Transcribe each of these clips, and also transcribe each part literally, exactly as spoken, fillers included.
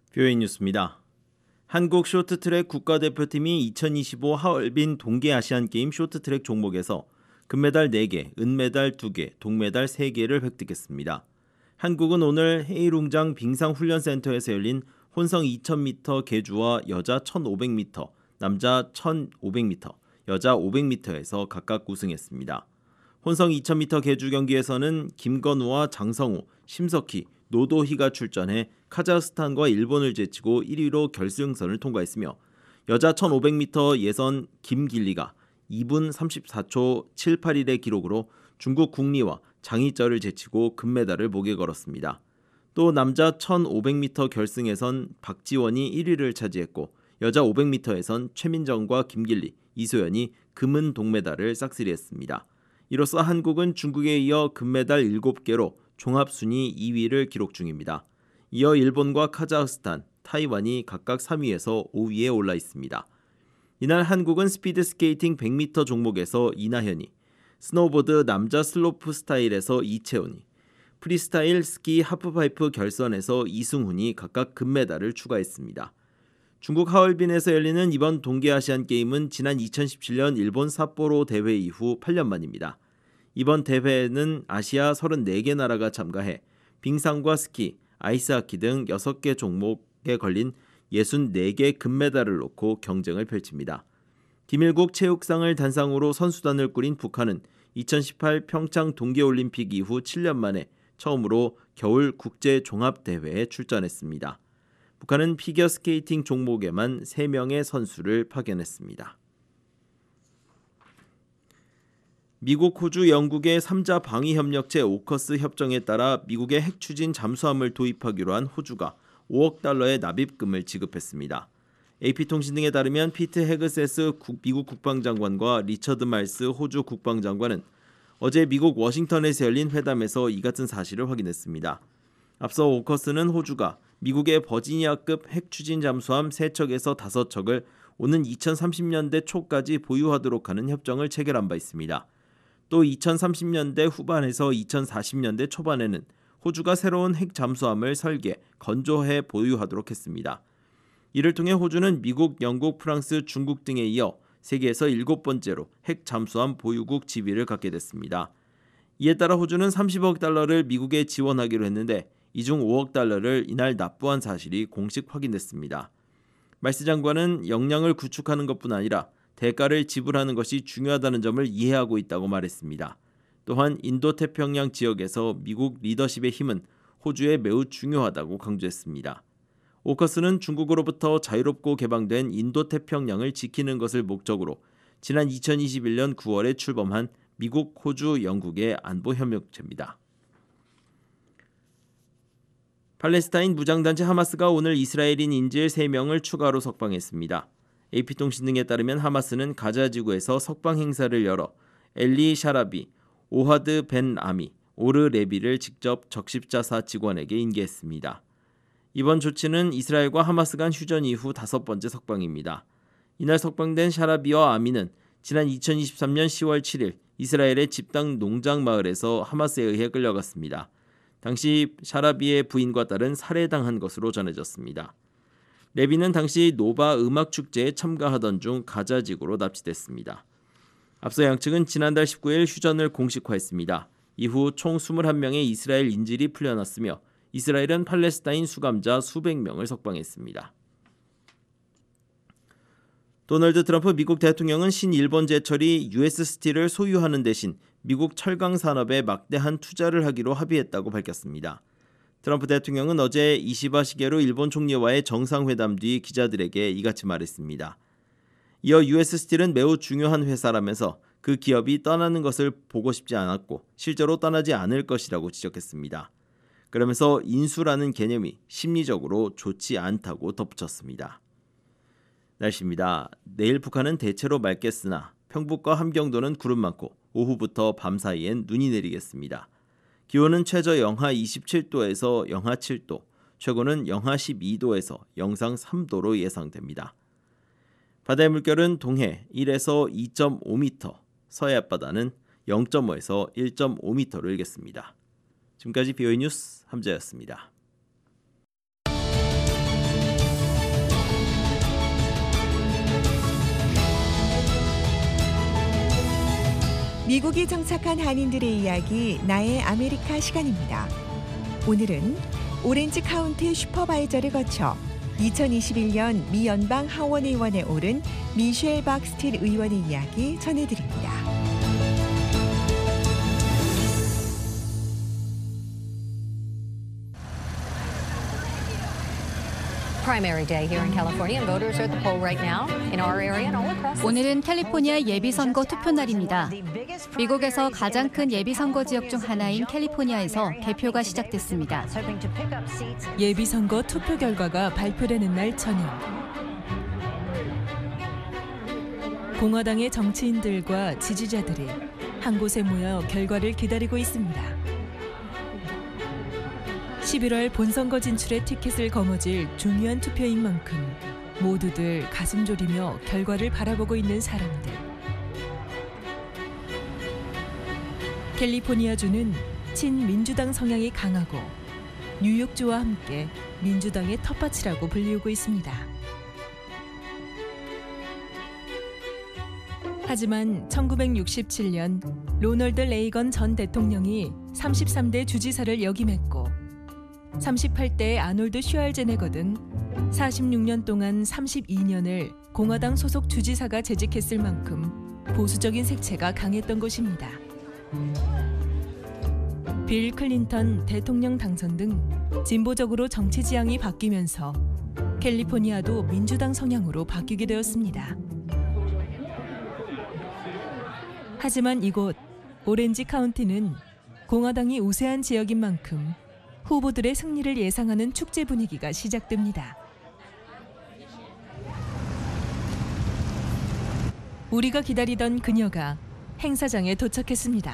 뷰에이 뉴스입니다. 한국 쇼트트랙 국가대표팀이 이천이십오 하얼빈 동계아시안게임 쇼트트랙 종목에서 금메달 네 개, 은메달 두 개, 동메달 세 개를 획득했습니다. 한국은 오늘 헤이룽장 빙상훈련센터에서 열린 혼성 이천 미터 계주와 여자 천오백 미터, 남자 천오백 미터, 여자 오백 미터에서 각각 우승했습니다. 혼성 이천 미터 계주 경기에서는 김건우와 장성우, 심석희, 노도희가 출전해 카자흐스탄과 일본을 제치고 일 위로 결승선을 통과했으며 여자 천오백 미터 예선 김길리가 이 분 삼십사 초 칠팔일의 기록으로 중국 국리와 장희철을 제치고 금메달을 목에 걸었습니다. 또 남자 천오백 미터 결승에선 박지원이 일 위를 차지했고 여자 오백 미터에선 최민정과 김길리, 이소연이 금은 동메달을 싹쓸이했습니다. 이로써 한국은 중국에 이어 금메달 일곱 개로 종합순위 이 위를 기록 중입니다. 이어 일본과 카자흐스탄, 타이완이 각각 삼 위에서 오 위에 올라 있습니다. 이날 한국은 스피드스케이팅 백 미터 종목에서 이나현이, 스노우보드 남자 슬로프 스타일에서 이채원이, 프리스타일 스키 하프파이프 결선에서 이승훈이 각각 금메달을 추가했습니다. 중국 하얼빈에서 열리는 이번 동계아시안게임은 지난 이천십칠 년 일본 삿포로 대회 이후 팔 년 만입니다. 이번 대회에는 아시아 서른네 개 나라가 참가해 빙상과 스키, 아이스하키 등 여섯 개 종목에 걸린 육십사 개 금메달을 놓고 경쟁을 펼칩니다. 김일국 체육상을 단상으로 선수단을 꾸린 북한은 이천십팔 평창 동계올림픽 이후 칠 년 만에 처음으로 겨울 국제종합대회에 출전했습니다. 북한은 피겨스케이팅 종목에만 세 명의 선수를 파견했습니다. 미국, 호주, 영국의 삼자 방위협력체 오커스 협정에 따라 미국의 핵 추진 잠수함을 도입하기로 한 호주가 오억 달러의 납입금을 지급했습니다. 에이피통신 등에 따르면 피트 헤그세스 미국 국방장관과 리처드 말스 호주 국방장관은 어제 미국 워싱턴에서 열린 회담에서 이 같은 사실을 확인했습니다. 앞서 오커스는 호주가 미국의 버지니아급 핵 추진 잠수함 세 척에서 다섯 척을 오는 이천삼십 년대 초까지 보유하도록 하는 협정을 체결한 바 있습니다. 또 이천삼십 년대 후반에서 이천사십 년대 초반에는 호주가 새로운 핵 잠수함을 설계, 건조해 보유하도록 했습니다. 이를 통해 호주는 미국, 영국, 프랑스, 중국 등에 이어 세계에서 일곱 번째로 핵 잠수함 보유국 지위를 갖게 됐습니다. 이에 따라 호주는 삼십억 달러를 미국에 지원하기로 했는데 이 중 오억 달러를 이날 납부한 사실이 공식 확인됐습니다. 말스 장관은 역량을 구축하는 것뿐 아니라 대가를 지불하는 것이 중요하다는 점을 이해하고 있다고 말했습니다. 또한 인도태평양 지역에서 미국 리더십의 힘은 호주에 매우 중요하다고 강조했습니다. 오커스는 중국으로부터 자유롭고 개방된 인도태평양을 지키는 것을 목적으로 지난 이천이십일 년 구월에 출범한 미국, 호주, 영국의 안보협력체입니다. 팔레스타인 무장단체 하마스가 오늘 이스라엘인 인질 세 명을 추가로 석방했습니다. 에이피통신 등에 따르면 하마스는 가자 지구에서 석방 행사를 열어 엘리 샤라비, 오하드 벤 아미, 오르 레비를 직접 적십자사 직원에게 인계했습니다. 이번 조치는 이스라엘과 하마스 간 휴전 이후 다섯 번째 석방입니다. 이날 석방된 샤라비와 아미는 지난 이천이십삼 년 시월 칠일 이스라엘의 집단 농장 마을에서 하마스에 의해 끌려갔습니다. 당시 샤라비의 부인과 딸은 살해당한 것으로 전해졌습니다. 레비는 당시 노바 음악축제에 참가하던 중 가자지구로 납치됐습니다. 앞서 양측은 지난달 십구 일 휴전을 공식화했습니다. 이후 총 이십일 명의 이스라엘 인질이 풀려났으며 이스라엘은 팔레스타인 수감자 수백 명을 석방했습니다. 도널드 트럼프 미국 대통령은 신일본 제철이 유에스 스틸을 소유하는 대신 미국 철강 산업에 막대한 투자를 하기로 합의했다고 밝혔습니다. 트럼프 대통령은 어제 이시바 시게루 일본 총리와의 정상회담 뒤 기자들에게 이같이 말했습니다. 이어 유에스 스틸은 매우 중요한 회사라면서 그 기업이 떠나는 것을 보고 싶지 않았고 실제로 떠나지 않을 것이라고 지적했습니다. 그러면서 인수라는 개념이 심리적으로 좋지 않다고 덧붙였습니다. 날씨입니다. 내일 북한은 대체로 맑겠으나 평북과 함경도는 구름 많고 오후부터 밤 사이엔 눈이 내리겠습니다. 기온은 최저 영하 이십칠 도에서 영하 칠 도, 최고는 영하 십이 도에서 영상 삼 도로 예상됩니다. 바다의 물결은 동해 일에서 이 점 오 미터, 서해 앞바다는 영 점 오에서 일 점 오 미터로 일겠습니다. 지금까지 뷰에이 뉴스 함재였습니다. 미국에 정착한 한인들의 이야기 나의 아메리카 시간입니다. 오늘은 오렌지 카운티 슈퍼바이저를 거쳐 이천이십일 년 미 연방 하원 의원에 오른 미셸 박스틸 의원의 이야기 전해드립니다. Primary day here in California, and voters are at the poll right now in our area and all across. 오늘은 캘리포니아 예비선거 투표 날입니다. 미국에서 가장 큰 예비선거 지역 중 하나인 캘리포니아에서 개표가 시작됐습니다. 예비선거 투표 결과가 발표되는 날 저녁. 공화당의 정치인들과 지지자들이 한 곳에 모여 결과를 기다리고 있습니다. 십일월 본선거 진출의 티켓을 거머쥘 중요한 투표인 만큼 모두들 가슴 졸이며 결과를 바라보고 있는 사람들. 캘리포니아주는 친민주당 성향이 강하고 뉴욕주와 함께 민주당의 텃밭이라고 불리우고 있습니다. 하지만 천구백육십칠 년 로널드 레이건 전 대통령이 삼십삼 대 주지사를 역임했고 삼십팔 대의 아놀드 슈왈제네거 등 사십육 년 동안 삼십이 년을 공화당 소속 주지사가 재직했을 만큼 보수적인 색채가 강했던 곳입니다. 빌 클린턴 대통령 당선 등 진보적으로 정치 지향이 바뀌면서 캘리포니아도 민주당 성향으로 바뀌게 되었습니다. 하지만 이곳 오렌지 카운티는 공화당이 우세한 지역인 만큼 후보들의 승리를 예상하는 축제 분위기가 시작됩니다. 우리가 기다리던 그녀가 행사장에 도착했습니다.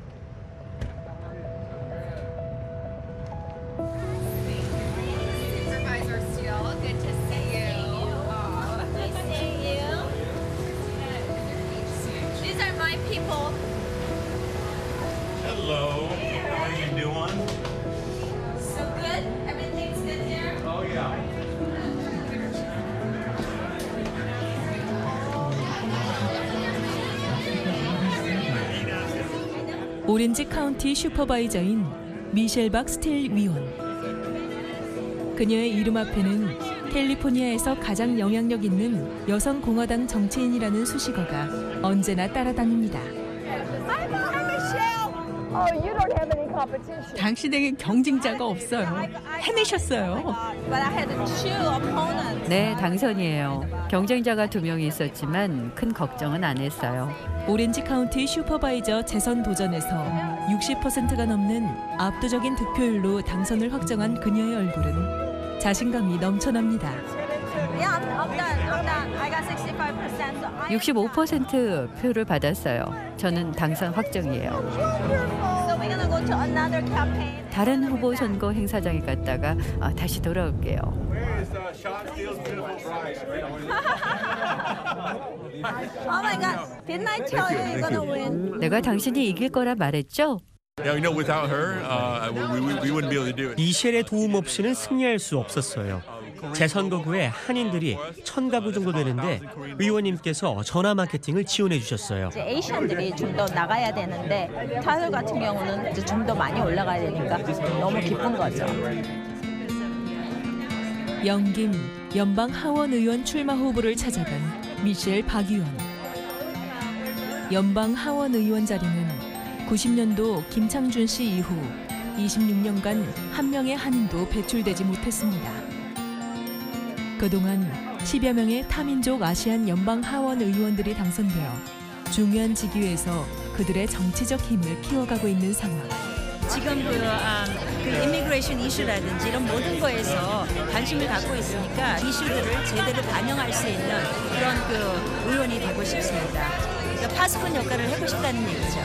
Hello. How are you doing? So good. Everything's good here? Oh yeah. 오렌지 카운티 슈퍼바이저인 미셸 박스틸 위원. 그녀의 이름 앞에는 캘리포니아에서 가장 영향력 있는 여성 공화당 정치인이라는 수식어가 언제나 따라다닙니다. 당신에게 경쟁자가 없어요. 해내셨어요. 네, 당선이에요. 경쟁자가 두 명이 있었지만 큰 걱정은 안 했어요. 오렌지 카운티 슈퍼바이저 재선 도전에서 육십 퍼센트가 넘는 압도적인 득표율로 당선을 확정한 그녀의 얼굴은 자신감이 넘쳐납니다. 육십오 퍼센트 표를 받았어요. 저는 당선 확정이에요. 다른 후보 선거 행사장에 갔다가 아, 다시 돌아올게요. 내가 당신이 이길 거라 말했죠? 미셸의 도움 없이는 승리할 수 없었어요. 재선거구에 한인들이 천 가구 정도 되는데 의원님께서 전화 마케팅을 지원해 주셨어요. 이제 에이시안들이 좀 더 나가야 되는데 타율 같은 경우는 이제 좀 더 많이 올라가야 되니까 너무 기쁜 거죠. 영김 연방 하원 의원 출마 후보를 찾아간 미셸 박 의원. 연방 하원 의원 자리는 구십 년도 김창준 씨 이후 이십육 년간 한 명의 한인도 배출되지 못했습니다. 그동안 십여 명의 타민족 아시안 연방 하원 의원들이 당선되어 중요한 직위에서 그들의 정치적 힘을 키워가고 있는 상황. 지금 그, 아, 그 이미그레이션 이슈라든지 이런 모든 거에서 관심을 갖고 있으니까 이슈들을 제대로 반영할 수 있는 그런 그 의원이 되고 싶습니다. 그러니까 파수꾼 역할을 하고 싶다는 얘기죠.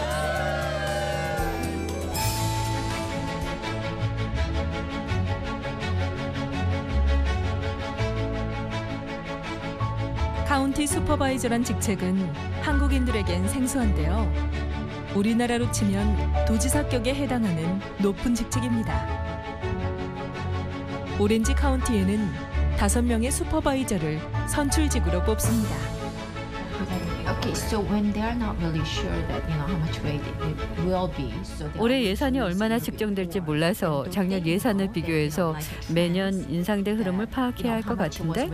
카운티 슈퍼바이저란 직책은 한국인들에겐 생소한데요. 우리나라로 치면 도지사격에 해당하는 높은 직책입니다. 오렌지 카운티에는 다섯 명의 슈퍼바이저를 선출직으로 뽑습니다. 올해 예산이 얼마나 측정될지 몰라서 작년 예산을 비교해서 매년 인상된 흐름을 파악해야 할 것 같은데.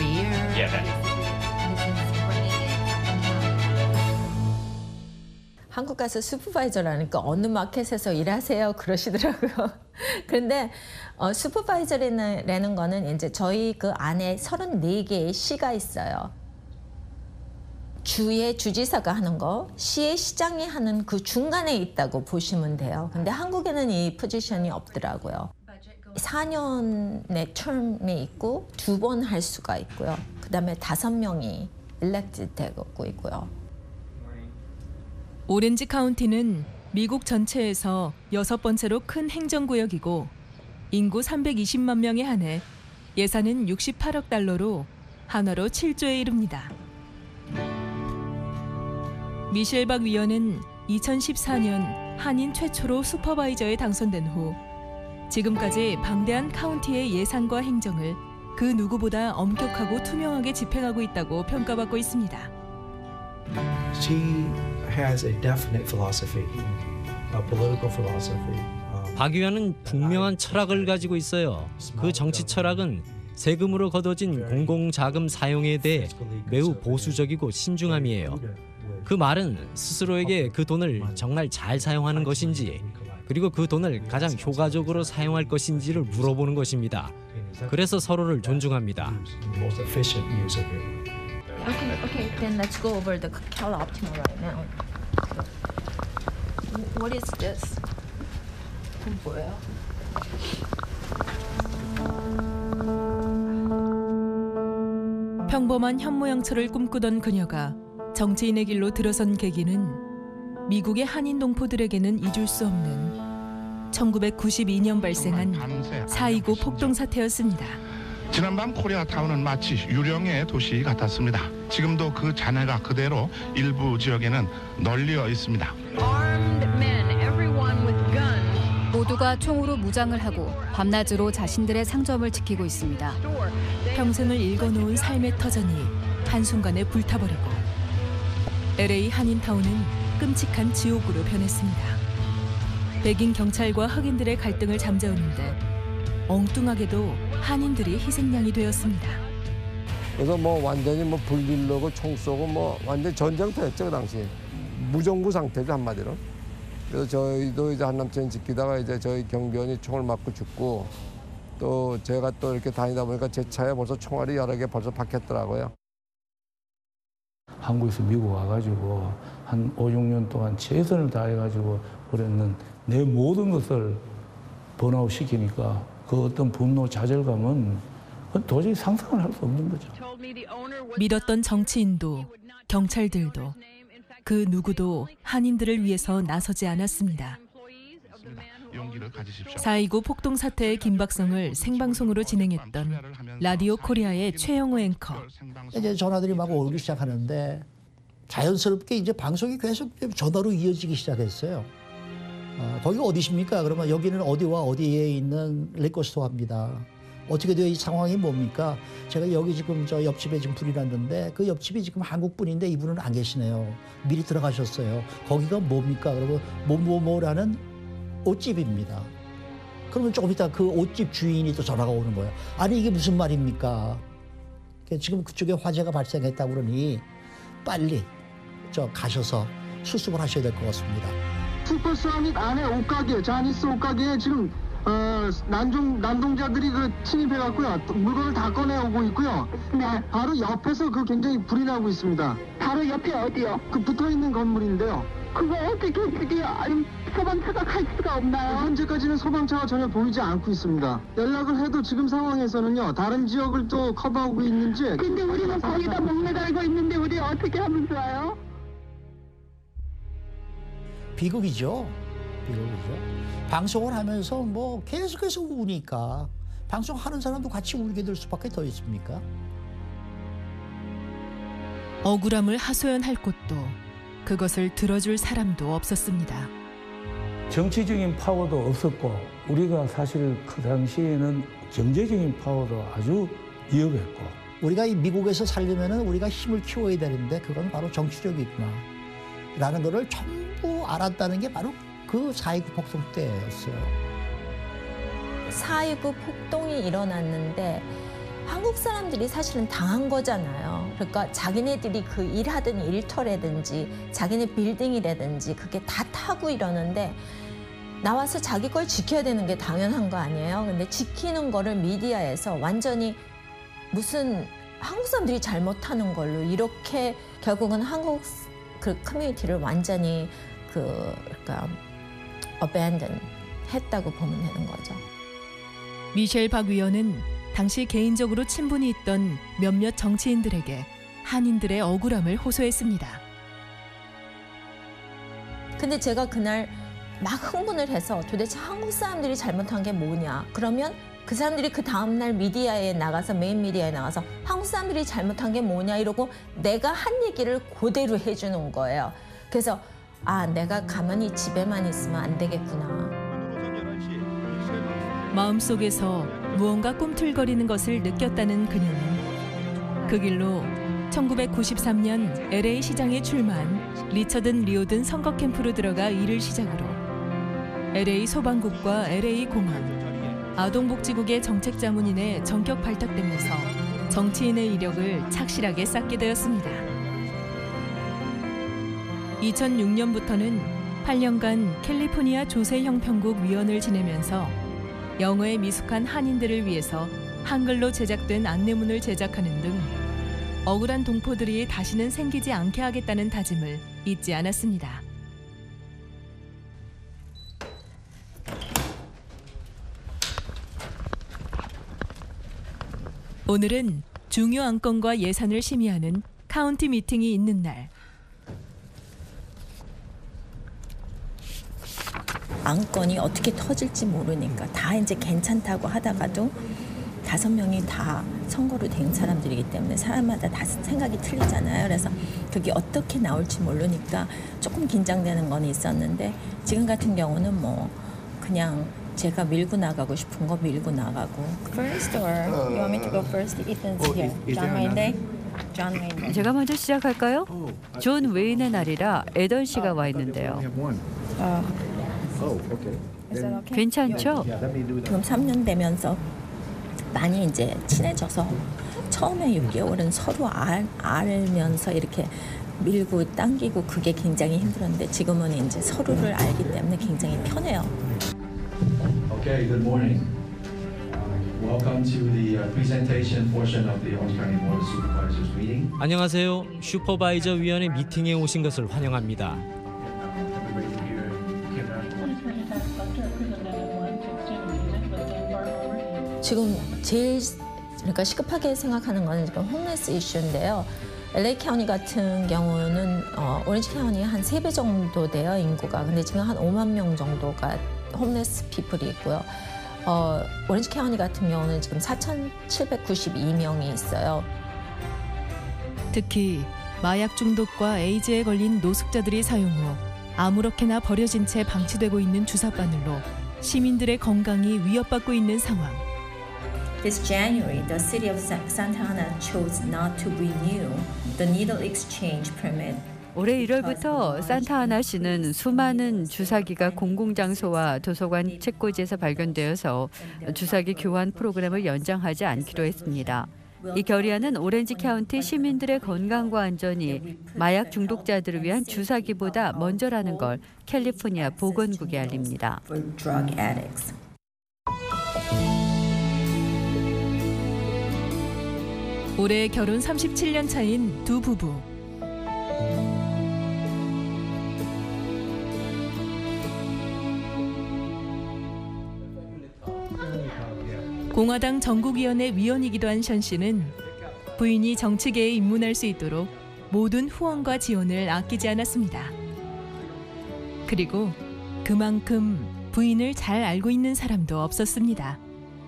한국 가서 슈퍼바이저라니까 어느 마켓에서 일하세요 그러시더라고요. 그런데 어, 슈퍼바이저라는 거는 이제 저희 그 안에 서른네 개의 시가 있어요. 주의 주지사가 하는 거, 시의 시장이 하는 그 중간에 있다고 보시면 돼요. 근데 한국에는 이 포지션이 없더라고요. 사 년의 텀에 있고 두 번 할 수가 있고요. 그다음에 다섯 명이 일렉트 되고 있고요. 오렌지 카운티는 미국 전체에서 여섯 번째로 큰 행정구역이고 인구 삼백이십만 명에 한해 예산은 육십팔억 달러로 한화로 칠조에 이릅니다. 미셸 박 위원은 이천십사 년 한인 최초로 슈퍼바이저에 당선된 후 지금까지 방대한 카운티의 예산과 행정을 그 누구보다 엄격하고 투명하게 집행하고 있다고 평가받고 있습니다. She has a definite philosophy, a political philosophy. 박 의원은 분명한 철학을 가지고 있어요. 그 정치 철학은 세금으로 거둬진 공공자금 사용에 대해 매우 보수적이고 신중함이에요. 그 말은 스스로에게 그 돈을 정말 잘 사용하는 것인지, 그리고 그 돈을 가장 효과적으로 사용할 것인지를 물어보는 것입니다. 그래서 서로를 존중합니다. Okay, okay, then let's go over the Cal Optima right now. What is this? 그건 뭐예요? 평범한 현모양처를 꿈꾸던 그녀가 정치인의 길로 들어선 계기는 미국의 한인 동포들에게는 잊을 수 없는 천구백구십이 년 발생한 사 이구 폭동 사태였습니다. 지난밤 코리아타운은 마치 유령의 도시 같았습니다. 지금도 그 잔해가 그대로 일부 지역에는 널려 있습니다. 모두가 총으로 무장을 하고 밤낮으로 자신들의 상점을 지키고 있습니다. 평생을 읽어놓은 삶의 터전이 한순간에 불타버리고 엘에이 한인타운은 끔찍한 지옥으로 변했습니다. 백인 경찰과 흑인들의 갈등을 잠재웠는데 엉뚱하게도 한인들이 희생양이 되었습니다. 그래서 뭐 완전히 뭐 불질러고 총 쏘고 뭐 완전 전쟁터였죠 그 당시. 무정부 상태죠 한마디로. 그래서 저희도 이제 한남천 지키다가 이제 저희 경비원이 총을 맞고 죽고 또 제가 또 이렇게 다니다 보니까 제 차에 벌써 총알이 여러 개 벌써 박혔더라고요. 한국에서 미국 와가지고 한 오, 육 년 동안 최선을 다해가지고 그랬는 내 모든 것을 번아웃 시키니까 그 어떤 분노, 좌절감은 도저히 상상을 할 수 없는 거죠. 믿었던 정치인도 경찰들도 그 누구도 한인들을 위해서 나서지 않았습니다. 사 이구 폭동 사태의 긴박성을 생방송으로 진행했던 라디오 코리아의 최영호 앵커. 이제 전화들이 막 오기 시작하는데 자연스럽게 이제 방송이 계속 전화로 이어지기 시작했어요. 어, 거기가 어디십니까? 그러면 여기는 어디와 어디에 있는 리코스토어입니다. 어떻게 돼요? 이 상황이 뭡니까? 제가 여기 지금 저 옆집에 지금 불이 났는데 그 옆집이 지금 한국 분인데 이분은 안 계시네요. 미리 들어가셨어요. 거기가 뭡니까? 그러면 뭐뭐뭐라는 옷집입니다. 그러면 조금 이따 그 옷집 주인이 또 전화가 오는 거예요. 아니 이게 무슨 말입니까? 지금 그쪽에 화재가 발생했다고 그러니 빨리 저 가셔서 수습을 하셔야 될 것 같습니다. 슈퍼스타밋 안에 옷가게, 자니스 옷가게에 지금 어, 난종, 난동자들이 그 침입해갖고요. 물건을 다 꺼내오고 있고요. 네. 아, 바로 옆에서 그 굉장히 불이 나고 있습니다. 바로 옆에 어디요? 그 붙어있는 건물인데요. 그거 어떻게 그게 아니 소방차가 갈 수가 없나요? 현재까지는 소방차가 전혀 보이지 않고 있습니다. 연락을 해도 지금 상황에서는요. 다른 지역을 또 커버하고 있는지. 근데 우리는 거기다 목매달고 있는데 우리 어떻게 하면 좋아요? 비극이죠. 비극이죠. 방송을 하면서 뭐 계속해서 우니까 방송하는 사람도 같이 울게 될 수밖에 더 있습니까? 억울함을 하소연할 곳도 그것을 들어줄 사람도 없었습니다. 정치적인 파워도 없었고 우리가 사실 그 당시에는 경제적인 파워도 아주 위협했고 우리가 이 미국에서 살려면은 우리가 힘을 키워야 되는데 그건 바로 정치적이구나 라는 거를 전부 알았다는 게 바로 그 사이구 폭동 때였어요. 사이구 폭동이 일어났는데 한국 사람들이 사실은 당한 거잖아요. 그러니까 자기네들이 그 일하던 일터라든지 자기네 빌딩이라든지 그게 다 타고 이러는데 나와서 자기 걸 지켜야 되는 게 당연한 거 아니에요. 근데 지키는 거를 미디어에서 완전히 무슨 한국 사람들이 잘못하는 걸로 이렇게 결국은 한국 그 커뮤니티를 완전히 그 그러니까 abandon 했다고 보면 되는 거죠. 미셸 박 위원은 당시 개인적으로 친분이 있던 몇몇 정치인들에게 한인들의 억울함을 호소했습니다. 근데 제가 그날 막 흥분을 해서 도대체 한국 사람들이 잘못한 게 뭐냐. 그러면 그 사람들이 그 다음날 미디어에 나가서 메인 미디어에 나가서 한국 사람들이 잘못한 게 뭐냐 이러고 내가 한 얘기를 그대로 해주는 거예요. 그래서 아 내가 가만히 집에만 있으면 안 되겠구나. 마음속에서 무언가 꿈틀거리는 것을 느꼈다는 그녀는 그 길로 천구백구십삼 년 엘에이 시장에 출마한 리처든 리오든 선거 캠프로 들어가 일을 시작으로 엘에이 소방국과 엘에이 공항, 아동복지국의 정책자문인에 전격 발탁되면서 정치인의 이력을 착실하게 쌓게 되었습니다. 이천육 년부터는 팔 년간 캘리포니아 조세형평국 위원을 지내면서 영어에 미숙한 한인들을 위해서 한글로 제작된 안내문을 제작하는 등 억울한 동포들이 다시는 생기지 않게 하겠다는 다짐을 잊지 않았습니다. 오늘은 중요 안건과 예산을 심의하는 카운티 미팅이 있는 날. 안건이 어떻게 터질지 모르니까 다 이제 괜찮다고 하다가도 다섯 명이 다 선거로 된 사람들이기 때문에 사람마다 다 생각이 틀리잖아요. 그래서 그게 어떻게 나올지 모르니까 조금 긴장되는 건 있었는데 지금 같은 경우는 뭐 그냥 제가 밀고 나가고 싶은 거 밀고 나가고. First or you want me to go first? Ethan's here. John Wayne Day. John Wayne Day. 제가 먼저 시작할까요? 존 웨인의 날이라 에던 씨가 와 있는데요. 괜찮죠? 지금 삼 년 되면서 많이 이제 친해져서 처음에 육 개월은 서로 알, 알면서 이렇게 밀고 당기고 그게 굉장히 힘들었는데 지금은 이제 서로를 알기 때문에 굉장히 편해요. Okay, good morning. Welcome to the presentation portion of the Orange County Board of Supervisors meeting. 안녕하세요. 슈퍼바이저 위원회 미팅에 오신 것을 환영합니다. 지금 제일 그러니까 시급하게 생각하는 거는 지금 홈레스 이슈인데요. 엘에이 카운티 같은 경우는 어, 오렌지 카운티 한 세 배 정도 돼요, 인구가. 근데 지금 한 오만 명 정도가 홈레스 피플이 있고요. 어, 오렌지 카운티 같은 경우는 지금 사천칠백구십이 명이 있어요. 특히 마약 중독과 에이즈에 걸린 노숙자들이 사용 후 아무렇게나 버려진 채 방치되고 있는 주사바늘로 시민들의 건강이 위협받고 있는 상황. This January, the city of Santa Ana chose not to renew the needle exchange permit. 올해 일월부터 산타아나시는 수많은 주사기가 공공장소와 도서관 책꽂이에서 발견되어서 주사기 교환 프로그램을 연장하지 않기로 했습니다. 이 결의안은 오렌지 카운티 시민들의 건강과 안전이 마약 중독자들을 위한 주사기보다 먼저라는 걸 캘리포니아 보건국이 알립니다. 올해 결혼 삼십칠 년 차인 두 부부. 공화당 전국위원회 위원이기도 한 션 씨는 부인이 정치계에 입문할 수 있도록 모든 후원과 지원을 아끼지 않았습니다. 그리고 그만큼 부인을 잘 알고 있는 사람도 없었습니다.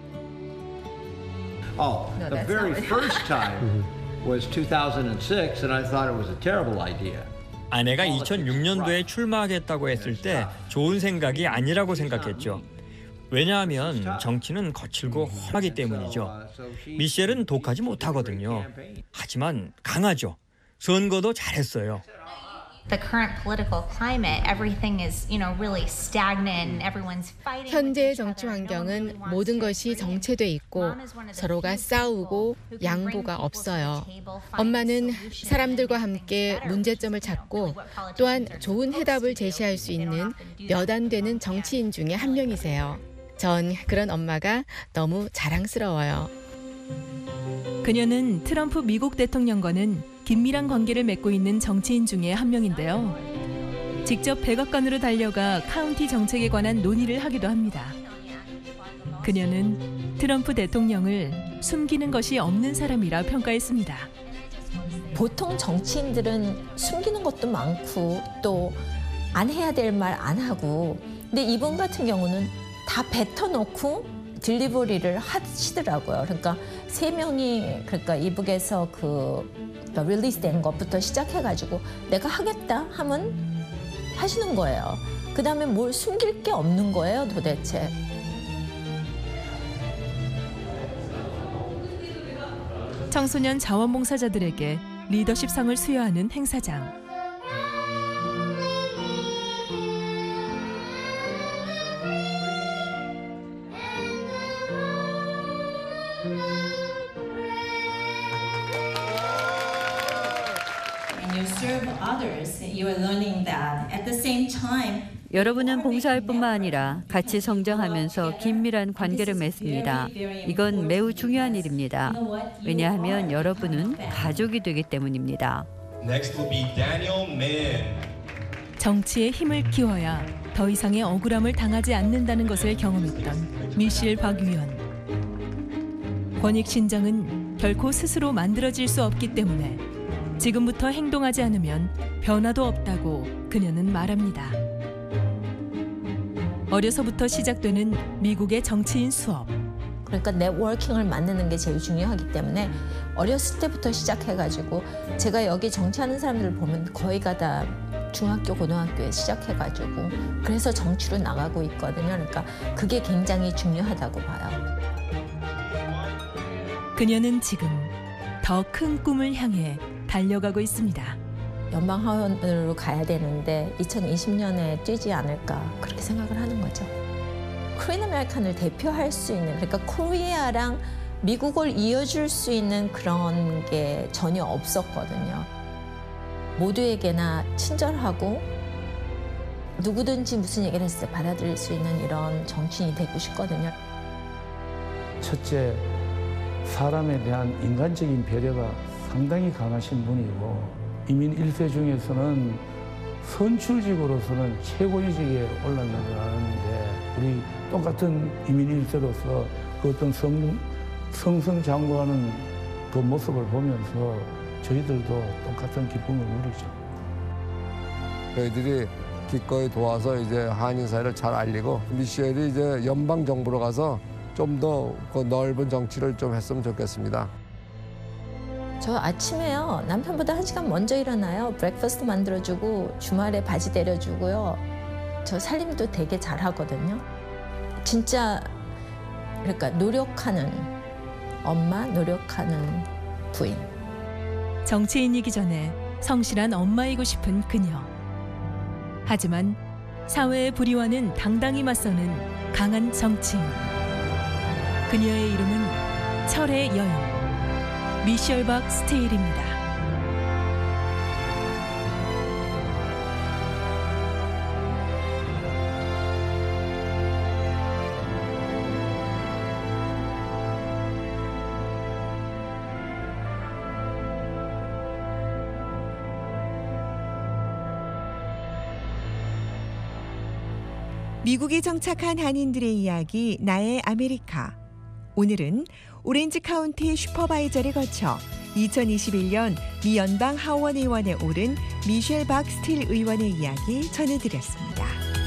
Oh, the very first time was two thousand six, and I thought it was a terrible idea. 아내가 이천육 년도에 출마하겠다고 했을 때 좋은 생각이 아니라고 생각했죠. 왜냐하면 정치는 거칠고 험하기 때문이죠. 미셸은 독하지 못하거든요. 하지만 강하죠. 선거도 잘했어요. The current political climate, everything is, you know, really stagnant. Everyone's fighting. 현재의 정치 환경은 모든 것이 정체돼 있고 서로가 싸우고 양보가 없어요. 엄마는 사람들과 함께 문제점을 찾고 또한 좋은 해답을 제시할 수 있는 몇 안 되는 정치인 중에 한 명이세요. 전 그런 엄마가 너무 자랑스러워요. 그녀는 트럼프 미국 대통령과는 긴밀한 관계를 맺고 있는 정치인 중에 한 명인데요. 직접 백악관으로 달려가 카운티 정책에 관한 논의를 하기도 합니다. 그녀는 트럼프 대통령을 숨기는 것이 없는 사람이라 평가했습니다. 보통 정치인들은 숨기는 것도 많고 또 안 해야 될 말 안 하고, 근데 이분 같은 경우는 다 뱉어놓고 딜리버리를 하시더라고요. 그러니까 세 명이 그러니까 이북에서 그 그러니까 릴리스된 것부터 시작해가지고 내가 하겠다 하면 하시는 거예요. 그 다음에 뭘 숨길 게 없는 거예요, 도대체. 청소년 자원봉사자들에게 리더십상을 수여하는 행사장. 여러분은 봉사할 뿐만 아니라 같이 성장하면서 긴밀한 관계를 맺습니다. 이건 매우 중요한 일입니다. 왜냐하면 여러분은 가족이 되기 때문입니다. 정치의 힘을 키워야 더 이상의 억울함을 당하지 않는다는 것을 경험했던 미셸 박 의원. 권익신장은 결코 스스로 만들어질 수 없기 때문에 지금부터 행동하지 않으면 변화도 없다고 그녀는 말합니다. 어려서부터 시작되는 미국의 정치인 수업. 그러니까 네트워킹을 만드는 게 제일 중요하기 때문에 어렸을 때부터 시작해가지고 제가 여기 정치하는 사람들을 보면 거의가 다 중학교, 고등학교에 시작해가지고 그래서 정치로 나가고 있거든요. 그러니까 그게 굉장히 중요하다고 봐요. 그녀는 지금 더 큰 꿈을 향해 달려가고 있습니다. 연방 하원으로 가야 되는데 이천이십 년에 뛰지 않을까 그렇게 생각을 하는 거죠. 코리안 아메리칸을 대표할 수 있는, 그러니까 코리아랑 미국을 이어줄 수 있는 그런 게 전혀 없었거든요. 모두에게나 친절하고 누구든지 무슨 얘기를 했을 때 받아들일 수 있는 이런 정치인이 되고 싶거든요. 첫째, 사람에 대한 인간적인 배려가 상당히 강하신 분이고 이민 일 세 중에서는 선출직으로서는 최고위직에 올랐는 줄 아는데 우리 똑같은 이민 일 세로서 그 어떤 성, 성성장구하는 그 모습을 보면서 저희들도 똑같은 기쁨을 누리죠. 저희들이 기꺼이 도와서 이제 한인 사회를 잘 알리고 미셸이 이제 연방 정부로 가서 좀 더 그 넓은 정치를 좀 했으면 좋겠습니다. 저 아침에요. 남편보다 한 시간 먼저 일어나요. 브렉퍼스트 만들어주고 주말에 바지 내려주고요. 저 살림도 되게 잘하거든요. 진짜 그러니까 노력하는 엄마, 노력하는 부인. 정치인이기 전에 성실한 엄마이고 싶은 그녀. 하지만 사회의 불의와는 당당히 맞서는 강한 정치인. 그녀의 이름은 철의 여인. 미셸 박 스테일입니다. 미국에 정착한 한인들의 이야기 나의 아메리카. 오늘은 오렌지 카운티 슈퍼바이저를 거쳐 이천이십일 년 미 연방 하원 의원에 오른 미셸 박 스틸 의원의 이야기 전해드렸습니다.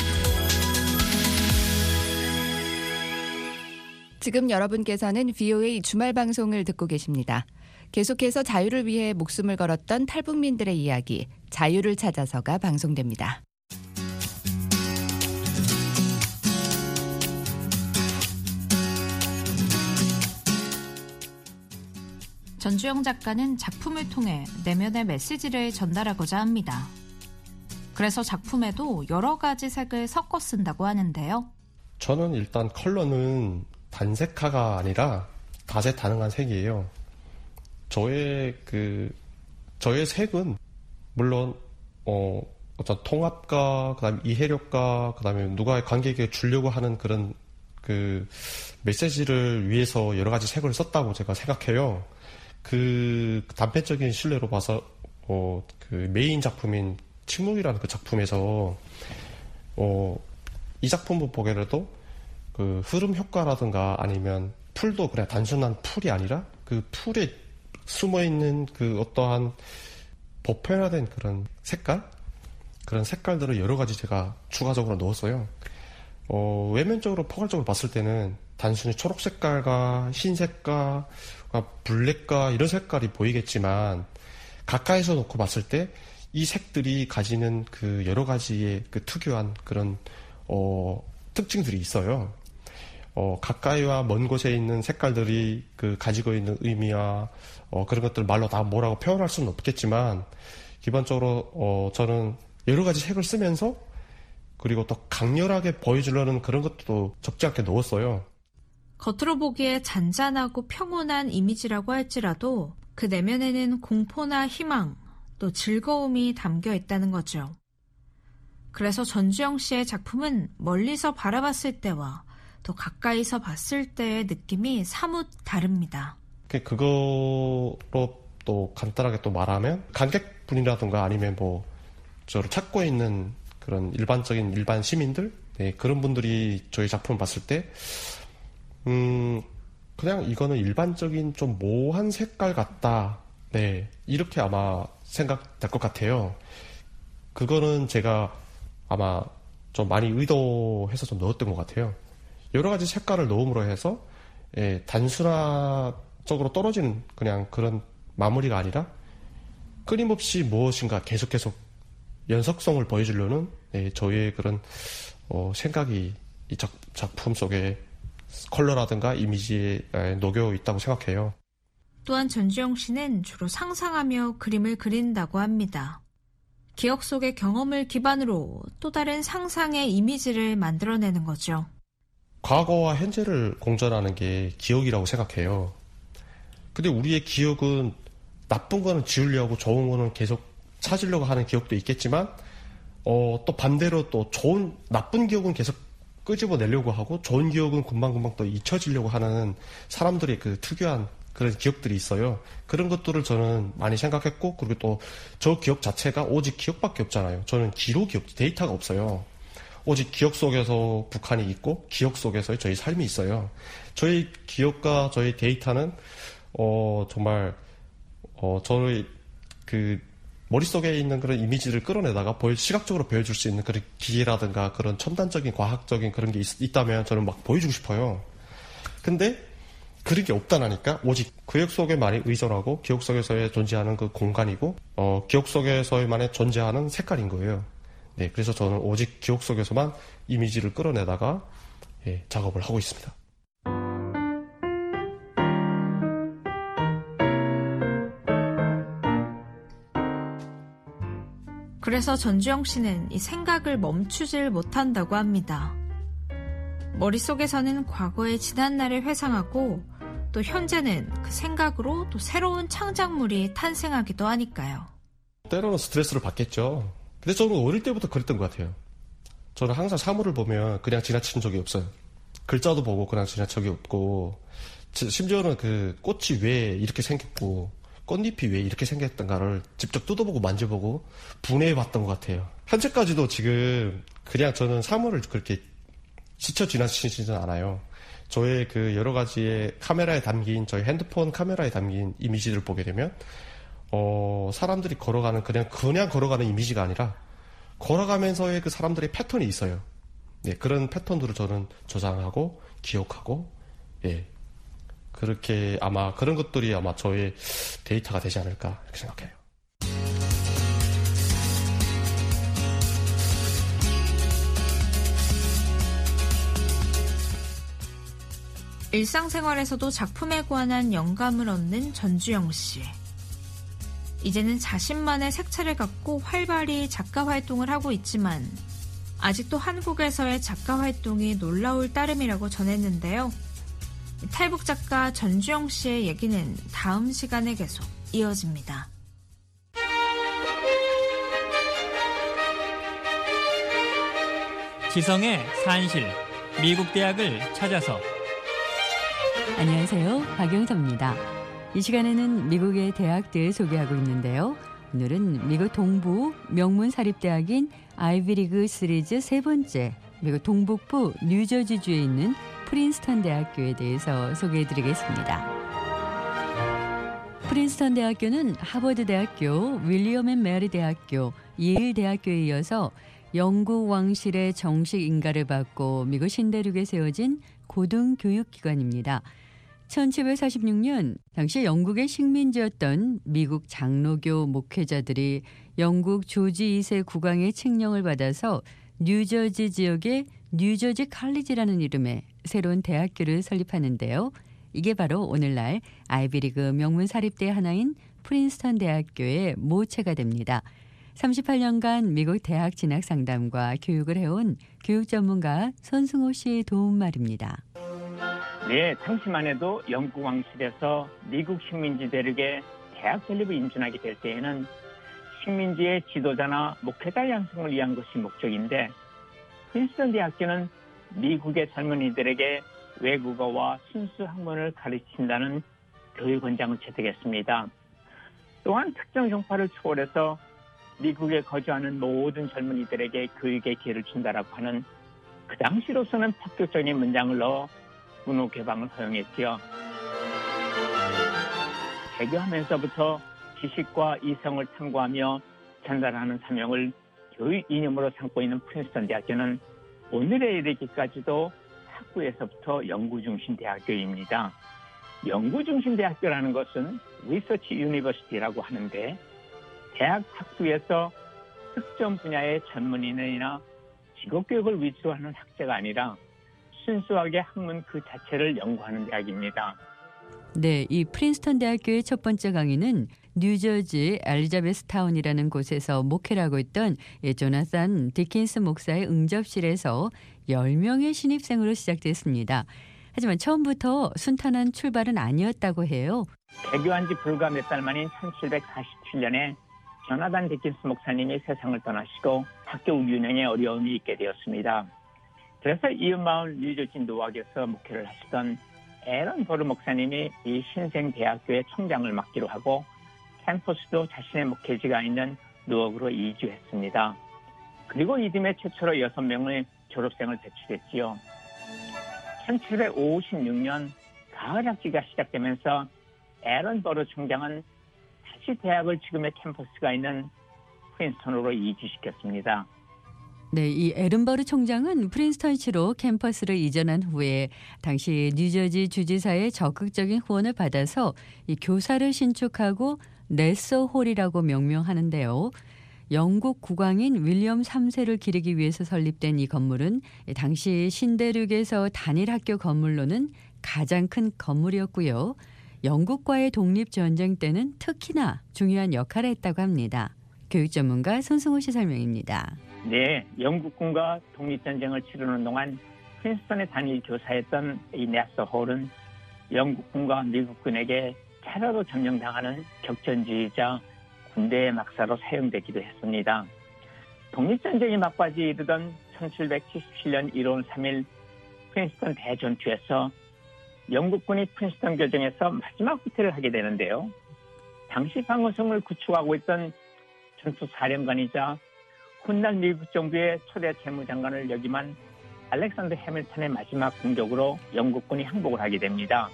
지금 여러분께서는 브이오에이 주말 방송을 듣고 계십니다. 계속해서 자유를 위해 목숨을 걸었던 탈북민들의 이야기, 자유를 찾아서가 방송됩니다. 전주영 작가는 작품을 통해 내면의 메시지를 전달하고자 합니다. 그래서 작품에도 여러 가지 색을 섞어 쓴다고 하는데요. 저는 일단 컬러는 단색화가 아니라 다재다능한 색이에요. 저의 그 저의 색은 물론 어 어떤 통합과 그다음에 이해력과 그다음에 누가의 관객에게 주려고 하는 그런 그 메시지를 위해서 여러 가지 색을 썼다고 제가 생각해요. 그 단편적인 실내로 봐서 어 그 메인 작품인 침묵이라는 그 작품에서 어 이 작품을 보게라도 그 흐름 효과라든가 아니면 풀도 그냥 단순한 풀이 아니라 그 풀에 숨어 있는 그 어떠한 보편화된 그런 색깔 그런 색깔들을 여러 가지 제가 추가적으로 넣었어요. 어, 외면적으로 포괄적으로 봤을 때는 단순히 초록 색깔과 흰 색깔, 블랙과 이런 색깔이 보이겠지만 가까이서 놓고 봤을 때 이 색들이 가지는 그 여러 가지의 그 특유한 그런 어, 특징들이 있어요. 어, 가까이와 먼 곳에 있는 색깔들이 그 가지고 있는 의미와 어, 그런 것들 말로 다 뭐라고 표현할 수는 없겠지만 기본적으로 어, 저는 여러 가지 색을 쓰면서 그리고 또 강렬하게 보여주려는 그런 것도 적지 않게 넣었어요. 겉으로 보기에 잔잔하고 평온한 이미지라고 할지라도 그 내면에는 공포나 희망, 또 즐거움이 담겨 있다는 거죠. 그래서 전주영 씨의 작품은 멀리서 바라봤을 때와 또 가까이서 봤을 때의 느낌이 사뭇 다릅니다. 그거로 또 간단하게 또 말하면 관객분이라든가 아니면 뭐 저를 찾고 있는 그런 일반적인 일반 시민들 네, 그런 분들이 저희 작품을 봤을 때 음, 그냥 이거는 일반적인 좀 모호한 색깔 같다. 네, 이렇게 아마 생각될 것 같아요. 그거는 제가 아마 좀 많이 의도해서 좀 넣었던 것 같아요. 여러 가지 색깔을 넣음으로 해서 예, 단순화적으로 떨어지는 그냥 그런 마무리가 아니라 끊임없이 무엇인가 계속 계속 연속성을 보여주려는 예, 저희의 그런 어, 생각이 이 작, 작품 속에 컬러라든가 이미지에 예, 녹여 있다고 생각해요. 또한 전주영 씨는 주로 상상하며 그림을 그린다고 합니다. 기억 속의 경험을 기반으로 또 다른 상상의 이미지를 만들어내는 거죠. 과거와 현재를 공존하는 게 기억이라고 생각해요. 근데 우리의 기억은 나쁜 거는 지우려고 좋은 거는 계속 찾으려고 하는 기억도 있겠지만 어, 또 반대로 또 좋은 나쁜 기억은 계속 끄집어내려고 하고 좋은 기억은 금방금방 또 잊혀지려고 하는 사람들의 그 특유한 그런 기억들이 있어요. 그런 것들을 저는 많이 생각했고 그리고 또 저 기억 자체가 오직 기억밖에 없잖아요. 저는 기록 기억, 데이터가 없어요. 오직 기억 속에서 북한이 있고 기억 속에서 저희 삶이 있어요. 저희 기억과 저희 데이터는 어, 정말 어, 저의 그 머릿속에 있는 그런 이미지를 끌어내다가 보여, 시각적으로 보여줄 수 있는 그런 기계라든가 그런 첨단적인 과학적인 그런 게 있, 있다면 저는 막 보여주고 싶어요. 근데 그런 게 없다나니까 오직 기억 속에만이 의존하고 기억 속에서의 존재하는 그 공간이고 어, 기억 속에서만의 존재하는 색깔인 거예요. 네, 그래서 저는 오직 기억 속에서만 이미지를 끌어내다가 예, 작업을 하고 있습니다. 그래서 전주영 씨는 이 생각을 멈추질 못한다고 합니다. 머릿속에서는 과거의 지난 날을 회상하고 또 현재는 그 생각으로 또 새로운 창작물이 탄생하기도 하니까요. 때로는 스트레스를 받겠죠. 근데 저는 어릴 때부터 그랬던 것 같아요. 저는 항상 사물을 보면 그냥 지나친 적이 없어요. 글자도 보고 그냥 지나친 적이 없고 심지어는 그 꽃이 왜 이렇게 생겼고 꽃잎이 왜 이렇게 생겼던가를 직접 뜯어보고 만져보고 분해해봤던 것 같아요. 현재까지도 지금 그냥 저는 사물을 그렇게 스쳐 지나치지는 않아요. 저의 그 여러 가지의 카메라에 담긴 저희 핸드폰 카메라에 담긴 이미지를 보게 되면 어, 사람들이 걸어가는 그냥 그냥 걸어가는 이미지가 아니라 걸어가면서의 그 사람들의 패턴이 있어요. 네, 그런 패턴들을 저는 저장하고 기억하고 예. 그렇게 아마 그런 것들이 아마 저의 데이터가 되지 않을까 이렇게 생각해요. 일상생활에서도 작품에 관한 영감을 얻는 전주영 씨. 이제는 자신만의 색채를 갖고 활발히 작가 활동을 하고 있지만 아직도 한국에서의 작가 활동이 놀라울 따름이라고 전했는데요. 탈북 작가 전주영 씨의 얘기는 다음 시간에 계속 이어집니다. 지성의 산실, 미국 대학을 찾아서. 안녕하세요. 박영서입니다. 이 시간에는 미국의 대학들 소개하고 있는데요. 오늘은 미국 동부 명문사립대학인 아이비리그 시리즈 세 번째 미국 동북부 뉴저지주에 있는 프린스턴 대학교에 대해서 소개해드리겠습니다. 프린스턴 대학교는 하버드 대학교, 윌리엄 앤 메리 대학교, 예일 대학교에 이어서 영국 왕실의 정식 인가를 받고 미국 신대륙에 세워진 고등교육기관입니다. 천칠백사십육 년 당시 영국의 식민지였던 미국 장로교 목회자들이 영국 조지 이 세 국왕의 칙령을 받아서 뉴저지 지역의 뉴저지 칼리지라는 이름의 새로운 대학교를 설립하는데요. 이게 바로 오늘날 아이비리그 명문 사립대 하나인 프린스턴 대학교의 모체가 됩니다. 삼십팔 년간 미국 대학 진학 상담과 교육을 해온 교육 전문가 손승호 씨의 도움 말입니다. 네, 당시만 해도 영국 왕실에서 미국 식민지 대륙에 대학 설립을 인준하게 될 때에는 식민지의 지도자나 목회자 양성을 위한 것이 목적인데 프린스턴 대학교는 미국의 젊은이들에게 외국어와 순수 학문을 가르친다는 교육 원장을 채택했습니다. 또한 특정 종파를 초월해서 미국에 거주하는 모든 젊은이들에게 교육의 기회를 준다라고 하는 그 당시로서는 파격적인 문장을 넣어 문호 개방을 허용했지요. 개교하면서부터 지식과 이성을 탐구하며 전달하는 사명을 교육 이념으로 삼고 있는 프린스턴 대학교는 오늘에 이르기까지도 학부에서부터 연구 중심 대학교입니다. 연구 중심 대학교라는 것은 리서치 유니버시티라고 하는데 대학 학부에서 특정 분야의 전문인이나 직업교육을 위주로 하는 학제가 아니라 순수하게 학문 그 자체를 연구하는 대학입니다. 네, 이 프린스턴 대학교의 첫 번째 강의는 뉴저지 엘리자베스타운이라는 곳에서 목회를 하고 있던 조나산 디킨스 목사의 응접실에서 열 명의 신입생으로 시작됐습니다. 하지만 처음부터 순탄한 출발은 아니었다고 해요. 개교한 지 불과 몇 달 만인 천칠백사십칠 년에 조나산 디킨스 목사님이 세상을 떠나시고 학교 운영에 어려움이 있게 되었습니다. 그래서 이웃마을 뉴저지 노악에서 목회를 하시던 에런 버르 목사님이 이 신생 대학교의 총장을 맡기로 하고 캠퍼스도 자신의 목회지가 있는 노악으로 이주했습니다. 그리고 이듬해 최초로 여섯 명의 졸업생을 배출했지요. 천칠백오십육 년 가을 학기가 시작되면서 에런 버르 총장은 다시 대학을 지금의 캠퍼스가 있는 프린스턴으로 이주시켰습니다. 네, 이 에른버르 총장은 프린스턴시로 캠퍼스를 이전한 후에 당시 뉴저지 주지사의 적극적인 후원을 받아서 이 교사를 신축하고 네서 홀이라고 명명하는데요. 영국 국왕인 윌리엄 삼 세를 기리기 위해서 설립된 이 건물은 당시 신대륙에서 단일 학교 건물로는 가장 큰 건물이었고요. 영국과의 독립전쟁 때는 특히나 중요한 역할을 했다고 합니다. 교육 전문가 손승호 씨 설명입니다. 네, 영국군과 독립전쟁을 치르는 동안 프린스턴의 단일 교사였던 이 네서 홀은 영국군과 미국군에게 테러로 점령당하는 격전지휘자 군대의 막사로 사용되기도 했습니다. 독립전쟁이 막바지에 이르던 천칠백칠십칠 년 일월 삼일 프린스턴 대전투에서 영국군이 프린스턴 교정에서 마지막 후퇴를 하게 되는데요. 당시 방어성을 구축하고 있던 전투 사령관이자 훗날 미국 정부의 초대 재무장관을 역임한 알렉산더 해밀턴의 마지막 공격으로 영국군이 항복을 하게 됩니다.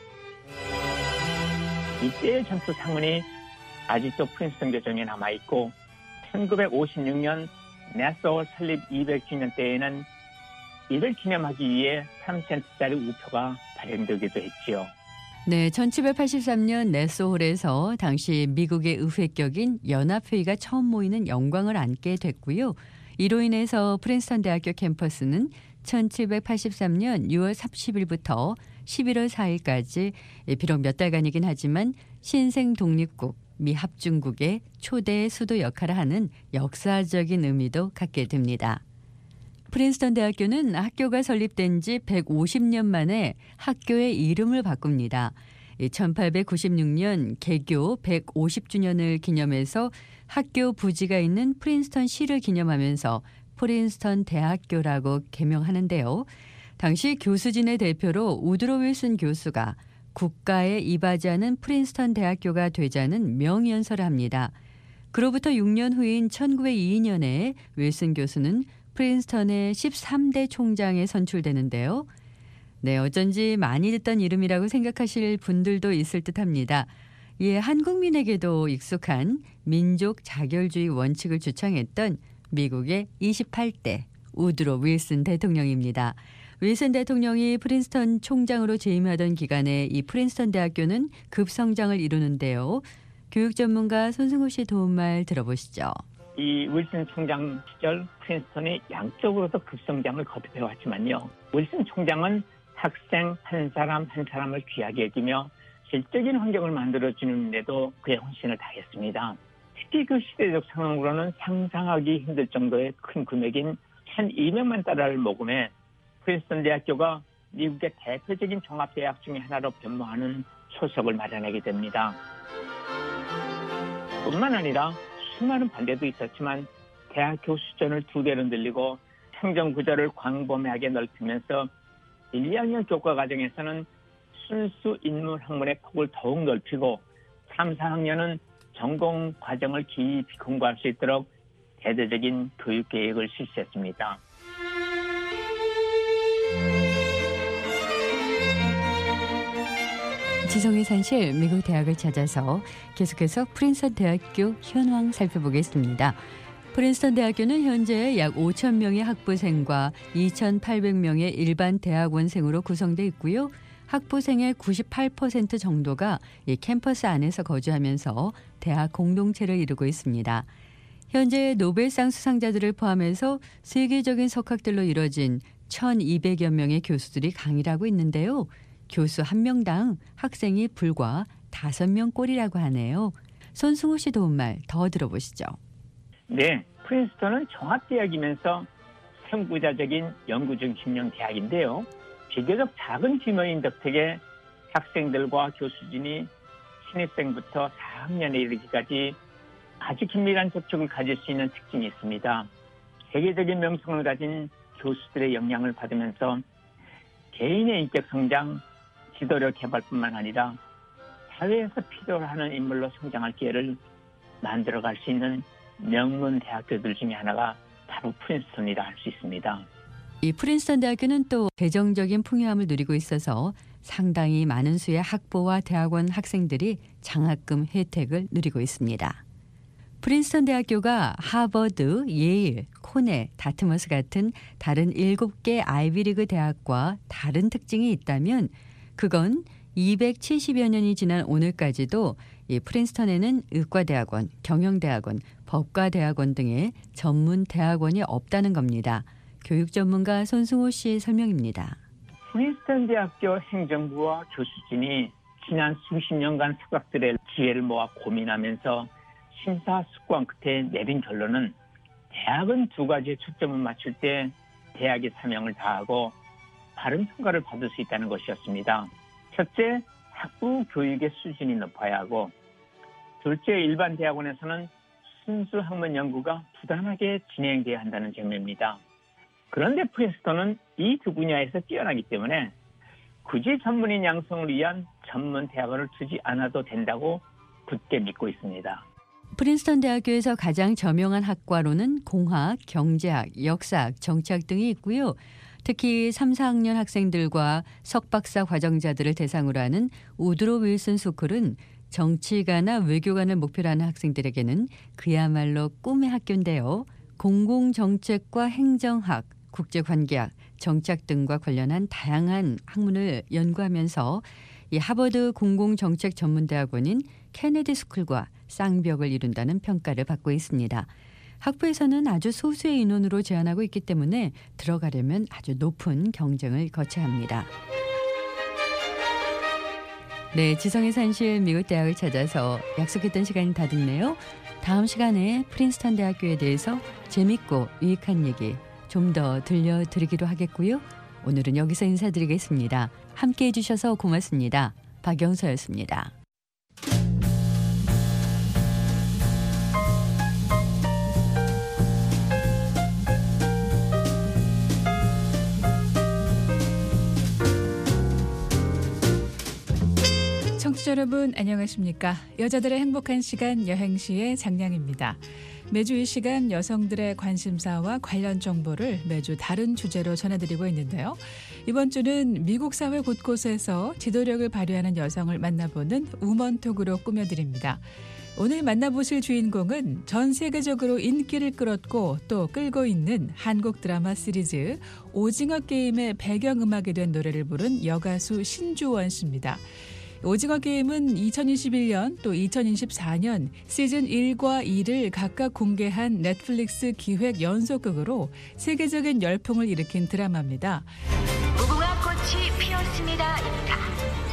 이때의 전투 상흔이 아직도 프린스턴 교정에 남아있고 천구백오십육 년 네서 설립 이백 주년 때에는 이를 기념하기 위해 삼 센트짜리 우표가 발행되기도 했지요. 네, 천칠백팔십삼 년 네서홀에서 당시 미국의 의회격인 연합회의가 처음 모이는 영광을 안게 됐고요. 이로 인해서 프린스턴 대학교 캠퍼스는 천칠백팔십삼 년 유월 삼십일부터 십일월 사일까지 비록 몇 달간이긴 하지만 신생 독립국 미 합중국의 초대 수도 역할을 하는 역사적인 의미도 갖게 됩니다. 프린스턴 대학교는 학교가 설립된 지 백오십 년 만에 학교의 이름을 바꿉니다. 천팔백구십육 년 개교 백오십 주년을 기념해서 학교 부지가 있는 프린스턴 시를 기념하면서 프린스턴 대학교라고 개명하는데요. 당시 교수진의 대표로 우드로 윌슨 교수가 국가에 이바지하는 프린스턴 대학교가 되자는 명연설을 합니다. 그로부터 육 년 후인 천구백이 년에 윌슨 교수는 프린스턴의 십삼 대 총장에 선출되는데요. 네, 어쩐지 많이 듣던 이름이라고 생각하실 분들도 있을 듯합니다. 예, 한국민에게도 익숙한 민족 자결주의 원칙을 주창했던 미국의 이십팔 대 우드로 윌슨 대통령입니다. 윌슨 대통령이 프린스턴 총장으로 재임하던 기간에 이 프린스턴 대학교는 급성장을 이루는데요. 교육 전문가 손승호 씨 도움말 들어보시죠. 이 윌슨 총장 시절 프린스턴이 양적으로도 급성장을 거듭해왔지만요. 윌슨 총장은 학생 한 사람 한 사람을 귀하게 여기며 질적인 환경을 만들어주는 데도 그의 헌신을 다했습니다. 특히 그 시대적 상황으로는 상상하기 힘들 정도의 큰 금액인 천이백만 달러를 모금해 프린스턴 대학교가 미국의 대표적인 종합대학 중에 하나로 변모하는 초석을 마련하게 됩니다. 뿐만 아니라 수많은 반대도 있었지만 대학교 수준을 두 배로 늘리고 행정구조를 광범위하게 넓히면서 일, 이 학년 교과 과정에서는 순수 인문 학문의 폭을 더욱 넓히고 삼, 사 학년은 전공 과정을 깊이 공부할 수 있도록 대대적인 교육 계획을 실시했습니다. 지성의 산실 미국 대학을 찾아서 계속해서 프린스턴 대학교 현황 살펴보겠습니다. 프린스턴 대학교는 현재 약 오천 명의 학부생과 이천팔백 명의 일반 대학원생으로 구성되어 있고요. 학부생의 구십팔 퍼센트 정도가 이 캠퍼스 안에서 거주하면서 대학 공동체를 이루고 있습니다. 현재 노벨상 수상자들을 포함해서 세계적인 석학들로 이뤄진 천이백여 명의 교수들이 강의를 하고 있는데요. 교수 한 명당 학생이 불과 다섯 명꼴이라고 하네요. 손승호 씨 도움말 더 들어보시죠. 네, 프린스턴은 종합대학이면서 선구자적인 연구중심형 대학인데요. 비교적 작은 규모인 덕택에 학생들과 교수진이 신입생부터 사 학년에 이르기까지 아주 긴밀한 접촉을 가질 수 있는 특징이 있습니다. 세계적인 명성을 가진 교수들의 영향을 받으면서 개인의 인격 성장, 지도력 개발뿐만 아니라 사회에서 필요로 하는 인물로 성장할 기회를 만들어갈 수 있는 명문 대학교들 중에 하나가 바로 프린스턴이라 할 수 있습니다. 이 프린스턴 대학교는 또 대정적인 풍요함을 누리고 있어서 상당히 많은 수의 학부와 대학원 학생들이 장학금 혜택을 누리고 있습니다. 프린스턴 대학교가 하버드, 예일, 코넬, 다트머스 같은 다른 일곱 개 아이비리그 대학과 다른 특징이 있다면 그건 이백칠십여 년이 지난 오늘까지도 이 프린스턴에는 의과대학원, 경영대학원, 법과대학원 등의 전문 대학원이 없다는 겁니다. 교육 전문가 손승호 씨의 설명입니다. 프린스턴 대학교 행정부와 교수진이 지난 수십 년간 석학들의 지혜를 모아 고민하면서 심사숙고한 끝에 내린 결론은 대학은 두 가지에 초점을 맞출 때 대학의 사명을 다하고 바른 평가를 받을 수 있다는 것이었습니다. 첫째, 학부 교육의 수준이 높아야 하고 둘째, 일반 대학원에서는 순수 학문 연구가 부단하게 진행돼야 한다는 점입니다. 그런데 프린스턴은 이 두 분야에서 뛰어나기 때문에 굳이 전문인 양성을 위한 전문 대학원을 두지 않아도 된다고 굳게 믿고 있습니다. 프린스턴 대학교에서 가장 저명한 학과로는 공학, 경제학, 역사학, 정치학 등이 있고요. 특히 삼, 사 학년 학생들과 석박사 과정자들을 대상으로 하는 우드로 윌슨 스쿨은 정치가나 외교관을 목표로 하는 학생들에게는 그야말로 꿈의 학교인데요. 공공정책과 행정학, 국제관계학, 정치학 등과 관련한 다양한 학문을 연구하면서 이 하버드 공공정책 전문대학원인 케네디 스쿨과 쌍벽을 이룬다는 평가를 받고 있습니다. 학부에서는 아주 소수의 인원으로 제한하고 있기 때문에 들어가려면 아주 높은 경쟁을 거쳐야 합니다. 네, 지성의 산실 미국 대학을 찾아서 약속했던 시간이 다 됐네요. 다음 시간에 프린스턴 대학교에 대해서 재밌고 유익한 얘기 좀 더 들려드리기로 하겠고요. 오늘은 여기서 인사드리겠습니다. 함께해 주셔서 고맙습니다. 박영서였습니다. 청취자 여러분 안녕하십니까? 여자들의 행복한 시간 여행시의 장량입니다. 매주 이 시간 여성들의 관심사와 관련 정보를 매주 다른 주제로 전해드리고 있는데요. 이번 주는 미국 사회 곳곳에서 지도력을 발휘하는 여성을 만나보는 우먼톡으로 꾸며드립니다. 오늘 만나보실 주인공은 전 세계적으로 인기를 끌었고 또 끌고 있는 한국 드라마 시리즈 오징어 게임의 배경음악이 된 노래를 부른 여가수 신주원 씨입니다. 오징어 게임은 이천이십일 년 또 이천이십사 년 시즌 일과 이를 각각 공개한 넷플릭스 기획 연속극으로 세계적인 열풍을 일으킨 드라마입니다. 무궁화 꽃이 피었습니다입니다.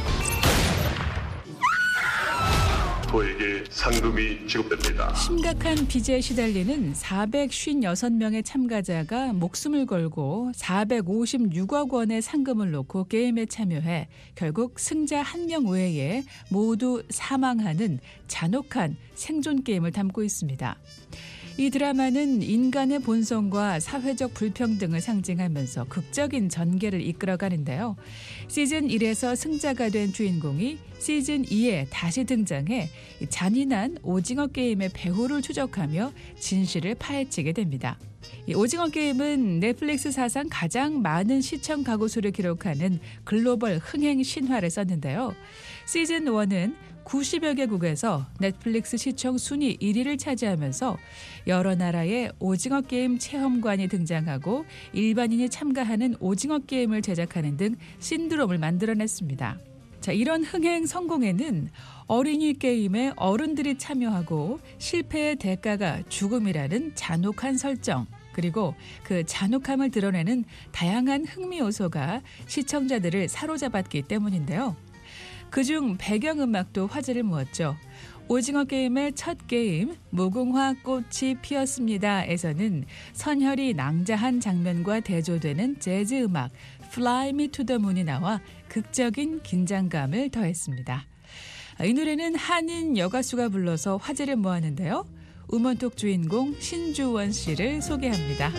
도에게 상금이 지급됩니다. 심각한 빚에 시달리는 사백오십육 명의 참가자가 목숨을 걸고 사백오십육억 원의 상금을 놓고 게임에 참여해 결국 승자 한 명 외에 모두 사망하는 잔혹한 생존 게임을 담고 있습니다. 이 드라마는 인간의 본성과 사회적 불평등을 상징하면서 극적인 전개를 이끌어가는데요. 시즌 일에서 승자가 된 주인공이 시즌 이에 다시 등장해 잔인한 오징어 게임의 배후를 추적하며 진실을 파헤치게 됩니다. 이 오징어 게임은 넷플릭스 사상 가장 많은 시청 가구 수를 기록하는 글로벌 흥행 신화를 썼는데요. 시즌 일은 구십여 개국에서 넷플릭스 시청 순위 일 위를 차지하면서 여러 나라의 오징어 게임 체험관이 등장하고 일반인이 참가하는 오징어 게임을 제작하는 등 신드롬을 만들어냈습니다. 자, 이런 흥행 성공에는 어린이 게임에 어른들이 참여하고 실패의 대가가 죽음이라는 잔혹한 설정, 그리고 그 잔혹함을 드러내는 다양한 흥미 요소가 시청자들을 사로잡았기 때문인데요. 그중 배경음악도 화제를 모았죠. 오징어 게임의 첫 게임 무궁화 꽃이 피었습니다에서는 선혈이 낭자한 장면과 대조되는 재즈 음악 Fly Me to the Moon이 나와 극적인 긴장감을 더했습니다. 이 노래는 한인 여가수가 불러서 화제를 모았는데요. 우먼톡 주인공 신주원 씨를 소개합니다.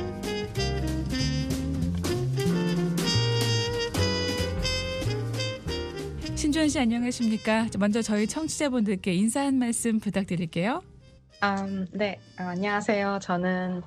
신주원 씨 안녕하십니까? 먼저 저희 청취자분들께 인사 한 말씀 부탁드릴게요. 음, 네, 어, 안녕하세요. 저는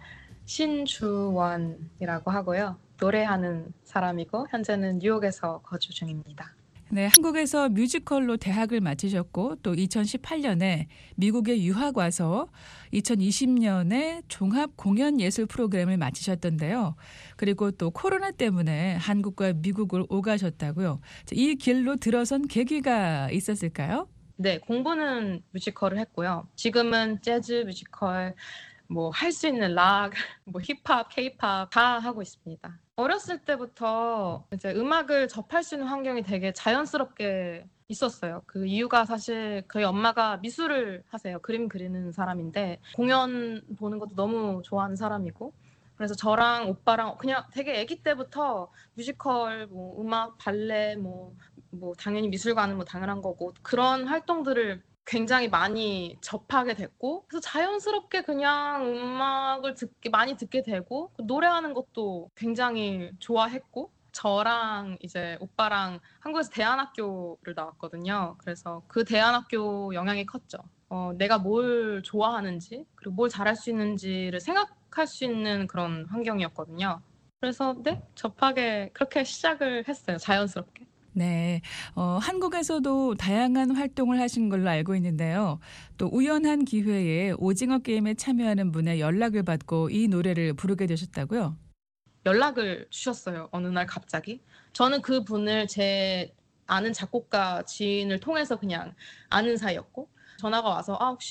신주원이라고 하고요. 노래하는 사람이고 현재는 뉴욕에서 거주 중입니다. 네, 한국에서 뮤지컬로 대학을 마치셨고 또 이천십팔 년에 미국에 유학 와서 이천이십 년에 종합 공연 예술 프로그램을 마치셨던데요. 그리고 또 코로나 때문에 한국과 미국을 오가셨다고요. 이 길로 들어선 계기가 있었을까요? 네, 공부는 뮤지컬을 했고요. 지금은 재즈 뮤지컬, 뭐 할 수 있는 락, 뭐 힙합, 케이팝 다 하고 있습니다. 어렸을 때부터 이제 음악을 접할 수 있는 환경이 되게 자연스럽게 있었어요. 그 이유가 사실 저희 엄마가 미술을 하세요. 그림 그리는 사람인데 공연 보는 것도 너무 좋아하는 사람이고, 그래서 저랑 오빠랑 그냥 되게 아기 때부터 뮤지컬, 뭐 음악, 발레, 뭐, 뭐 당연히 미술관은 뭐 당연한 거고 그런 활동들을 굉장히 많이 접하게 됐고, 그래서 자연스럽게 그냥 음악을 듣게 많이 듣게 되고 노래하는 것도 굉장히 좋아했고, 저랑 이제 오빠랑 한국에서 대안학교를 나왔거든요. 그래서 그 대안학교 영향이 컸죠. 어, 내가 뭘 좋아하는지 그리고 뭘 잘할 수 있는지를 생각할 수 있는 그런 환경이었거든요. 그래서 네, 접하게 그렇게 시작을 했어요. 자연스럽게. 네, 어, 한국에서도 다양한 활동을 하신 걸로 알고 있는데요. 또 우연한 기회에 오징어 게임에 참여하는 분의 연락을 받고 이 노래를 부르게 되셨다고요? 연락을 주셨어요. 어느 날 갑자기. 저는 그 분을 제 아는 작곡가 지인을 통해서 그냥 아는 사이였고, 전화가 와서 아 혹시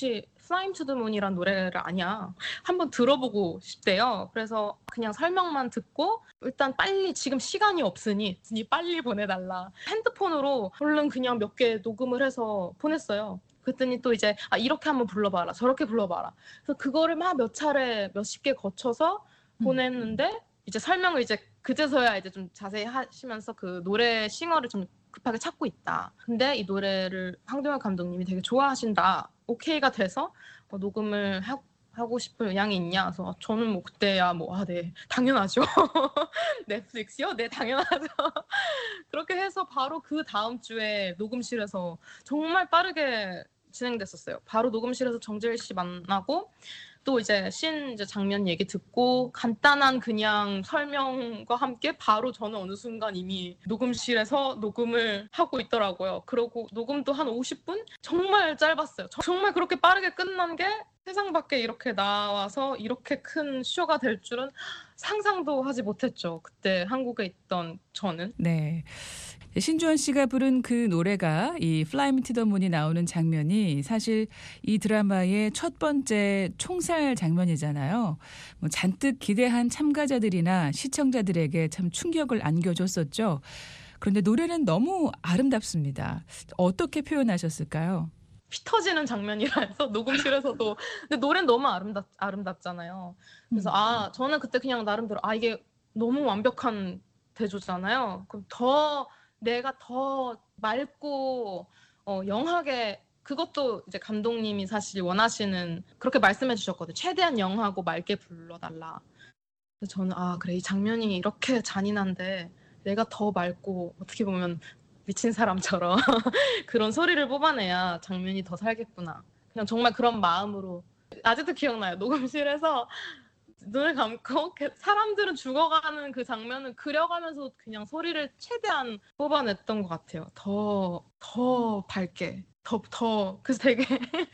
Flying to the Moon이란 노래를 아냐. 한번 들어보고 싶대요. 그래서 그냥 설명만 듣고 일단 빨리 지금 시간이 없으니 빨리 보내달라. 핸드폰으로 얼른 그냥 몇 개 녹음을 해서 보냈어요. 그랬더니 또 이제 아 이렇게 한번 불러봐라. 저렇게 불러봐라. 그래서 그거를 막 몇 차례 몇십 개 거쳐서 보냈는데 이제 설명을 이제 그제서야 이제 좀 자세히 하시면서 그 노래 싱어를 좀 급하게 찾고 있다. 근데 이 노래를 황동혁 감독님이 되게 좋아하신다. 오케이가 돼서 어, 녹음을 하, 하고 싶을 의향이 있냐? 그래서 저는 뭐 그때야 뭐 아 네 당연하죠. 넷플릭스요? 네 당연하죠. 그렇게 해서 바로 그 다음 주에 녹음실에서 정말 빠르게 진행됐었어요. 바로 녹음실에서 정재일 씨 만나고 또 이제 신 이제 장면 얘기 듣고 간단한 그냥 설명과 함께 바로 저는 어느 순간 이미 녹음실에서 녹음을 하고 있더라고요. 그러고 녹음도 한 오십 분? 정말 짧았어요. 정말 그렇게 빠르게 끝난 게 세상 밖에 이렇게 나와서 이렇게 큰 쇼가 될 줄은 상상도 하지 못했죠. 그때 한국에 있던 저는. 네. 신주원 씨가 부른 그 노래가 이 Fly Me to the Moon이 나오는 장면이 사실 이 드라마의 첫 번째 총살 장면이잖아요. 뭐 잔뜩 기대한 참가자들이나 시청자들에게 참 충격을 안겨줬었죠. 그런데 노래는 너무 아름답습니다. 어떻게 표현하셨을까요? 피 터지는 장면이라 해서 녹음실에서도 근데 노래는 너무 아름답, 아름답잖아요. 그래서 음. 아 저는 그때 그냥 나름대로 아 이게 너무 완벽한 대조잖아요. 그럼 더 내가 더 맑고 어, 영하게 그것도 이제 감독님이 사실 원하시는 그렇게 말씀해 주셨거든요. 최대한 영하고 맑게 불러달라. 그래서 저는 아 그래 이 장면이 이렇게 잔인한데 내가 더 맑고 어떻게 보면 미친 사람처럼 그런 소리를 뽑아내야 장면이 더 살겠구나. 그냥 정말 그런 마음으로 아직도 기억나요. 녹음실에서 눈을 감고 사람들은 죽어가는 그 장면을 그려가면서 그냥 소리를 최대한 뽑아냈던 것 같아요. 더, 더 밝게, 더, 더. 그래서 되게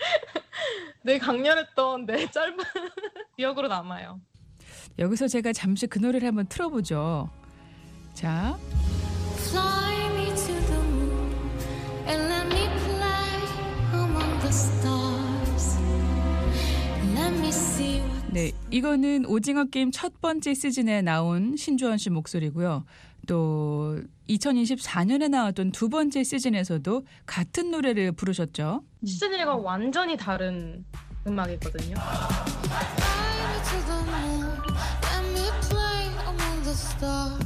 되게 강렬했던 내 짧은 기억으로 남아요. 여기서 제가 잠시 그 노래를 한번 틀어보죠. 자. Fly me to the moon and let me play among the stars. Let me see what 네, 이거는 오징어 게임 첫 번째 시즌에 나온 신주원 씨 목소리고요. 또 이천이십사 년에 나왔던 두 번째 시즌에서도 같은 노래를 부르셨죠. 시즌 일과 완전히 다른 음악이거든요. Fly me to the moon, let me play among the stars.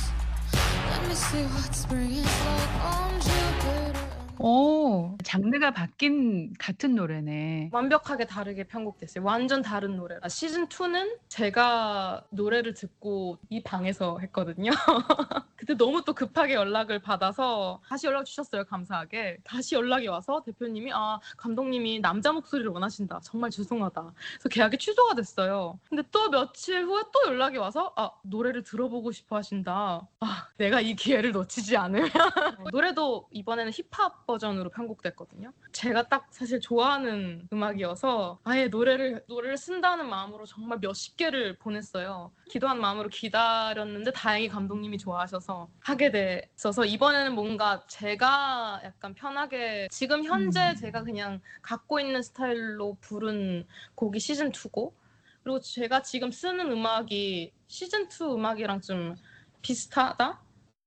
Let me see what spring is like on Jupiter. 오, 장르가 바뀐 같은 노래네. 완벽하게 다르게 편곡됐어요. 완전 다른 노래. 시즌 이는 제가 노래를 듣고 이 방에서 했거든요. 그때 너무 또 급하게 연락을 받아서 다시 연락 주셨어요. 감사하게. 다시 연락이 와서 대표님이 아 감독님이 남자 목소리를 원하신다. 정말 죄송하다. 그래서 계약이 취소가 됐어요. 근데 또 며칠 후에 또 연락이 와서 아 노래를 들어보고 싶어 하신다. 아 내가 이 기회를 놓치지 않으면 노래도 이번에는 힙합 버전으로 편곡됐거든요. 제가 딱 사실 좋아하는 음악이어서 아예 노래를 노래를 쓴다는 마음으로 정말 몇십 개를 보냈어요. 기도한 마음으로 기다렸는데 다행히 감독님이 좋아하셔서 하게 됐어서 이번에는 뭔가 제가 약간 편하게 지금 현재 음. 제가 그냥 갖고 있는 스타일로 부른 곡이 시즌 이고 그리고 제가 지금 쓰는 음악이 시즌 이 음악이랑 좀 비슷하다?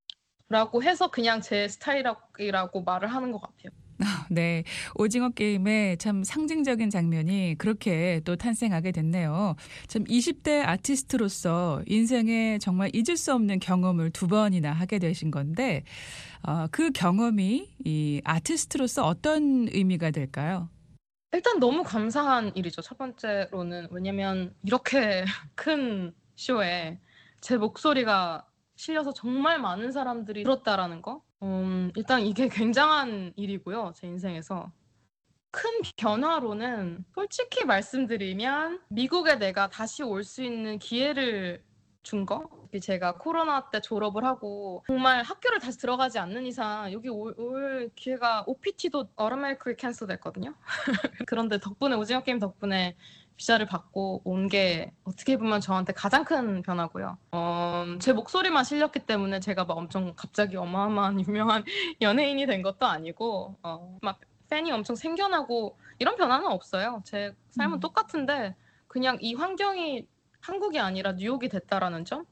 라고 해서 그냥 제 스타일이라고 말을 하는 것 같아요. 네, 오징어 게임의 참 상징적인 장면이 그렇게 또 탄생하게 됐네요. 참 이십 대 아티스트로서 인생에 정말 잊을 수 없는 경험을 두 번이나 하게 되신 건데 어, 그 경험이 이 아티스트로서 어떤 의미가 될까요? 일단 너무 감사한 일이죠. 첫 번째로는 왜냐면 이렇게 큰 쇼에 제 목소리가 실려서 정말 많은 사람들이 들었다라는 거. 음, 일단 이게 굉장한 일이고요. 제 인생에서. 큰 변화로는 솔직히 말씀드리면 미국에 내가 다시 올 수 있는 기회를 준 거. 제가 코로나 때 졸업을 하고 정말 학교를 다시 들어가지 않는 이상 여기 올, 올 기회가 오피티도 어라메이크에 캔슬됐거든요. 그런데 덕분에 오징어 게임 덕분에 비자를 받고 온 게 어떻게 보면 저한테 가장 큰 변화고요. 어, 제 목소리만 실렸기 때문에 제가 막 엄청 갑자기 어마어마한 유명한 연예인이 된 것도 아니고 어, 막 팬이 엄청 생겨나고 이런 변화는 없어요. 제 삶은 음. 똑같은데 그냥 이 환경이 한국이 아니라 뉴욕이 됐다라는 점,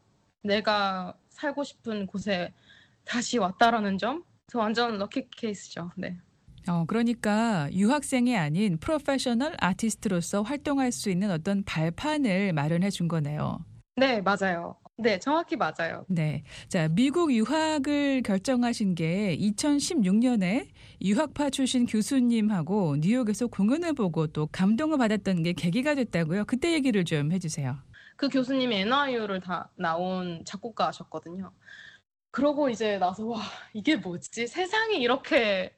내가 살고 싶은 곳에 다시 왔다라는 점, 저 완전 럭키 케이스죠. 네. 어, 그러니까 유학생이 아닌 프로페셔널 아티스트로서 활동할 수 있는 어떤 발판을 마련해 준 거네요. 네, 맞아요. 네, 정확히 맞아요. 네. 자, 미국 유학을 결정하신 게 이천십육 년에 유학파 출신 교수님하고 뉴욕에서 공연을 보고 또 감동을 받았던 게 계기가 됐다고요. 그때 얘기를 좀 해주세요. 그 교수님이 엔와이유를 다 나온 작곡가셨거든요. 그러고 이제 나서 와, 이게 뭐지? 세상이 이렇게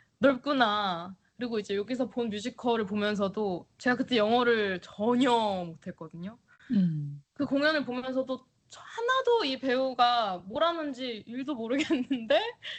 넓구나. 그리고 이제 여기서 본 뮤지컬을 보면서도 제가 그때 영어를 전혀 못했거든요. 음. 그 공연을 보면서도 하나도 이 배우가 뭘 하는지 일도 모르겠는데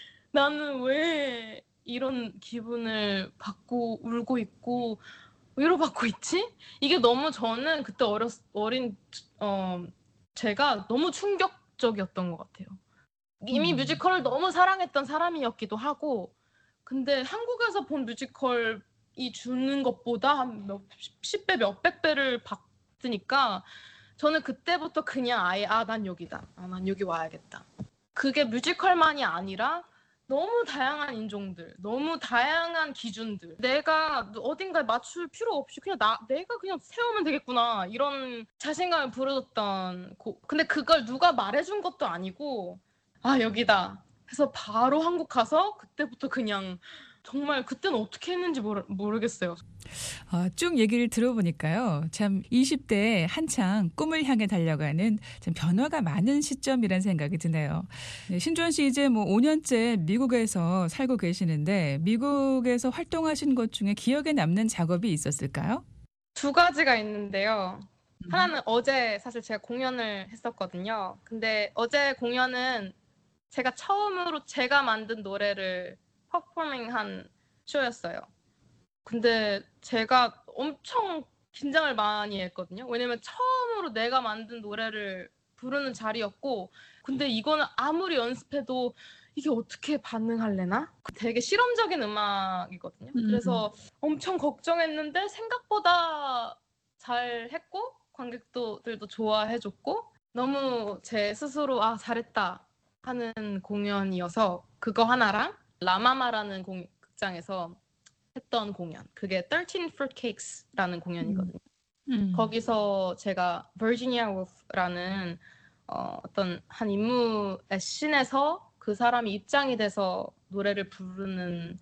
나는 왜 이런 기분을 받고 울고 있고 위로받고 있지? 이게 너무 저는 그때 어렸, 어린 어, 제가 너무 충격적이었던 것 같아요. 이미 음. 뮤지컬을 너무 사랑했던 사람이었기도 하고 근데 한국에서 본 뮤지컬이 주는 것보다 한 몇십 배, 몇백 배를 받으니까 저는 그때부터 그냥 아예 아, 난 여기다. 아, 난 여기 와야겠다. 그게 뮤지컬만이 아니라 너무 다양한 인종들, 너무 다양한 기준들. 내가 어딘가에 맞출 필요 없이 그냥 나, 내가 그냥 세우면 되겠구나. 이런 자신감을 불어줬던 곡. 근데 그걸 누가 말해준 것도 아니고 아, 여기다. 해서 바로 한국 가서 그때부터 그냥 정말 그때는 어떻게 했는지 모르, 모르겠어요. 어, 쭉 얘기를 들어보니까요. 참 이십 대에 한창 꿈을 향해 달려가는 참 변화가 많은 시점이라는 생각이 드네요. 네, 신주원 씨 이제 뭐 오 년째 미국에서 살고 계시는데 미국에서 활동하신 것 중에 기억에 남는 작업이 있었을까요? 두 가지가 있는데요. 하나는 어제 사실 제가 공연을 했었거든요. 근데 어제 공연은 제가 처음으로 제가 만든 노래를 퍼포밍한 쇼였어요. 근데 제가 엄청 긴장을 많이 했거든요. 왜냐면 처음으로 내가 만든 노래를 부르는 자리였고 근데 이거는 아무리 연습해도 이게 어떻게 반응할래나? 되게 실험적인 음악이거든요. 음. 그래서 엄청 걱정했는데 생각보다 잘 했고 관객들도 좋아해줬고 너무 제 스스로 아 잘했다 하는 공연이어서 그거 하나랑 라마마라는 공, 극장에서 했던 공연. 그게 thirteen Fruitcakes라는 공연이거든요. 음. 거기서 제가 Virginia Woolf라는 어, 어떤 한 인물의 씬에서 그 사람이 입장이 돼서 노래를 부르는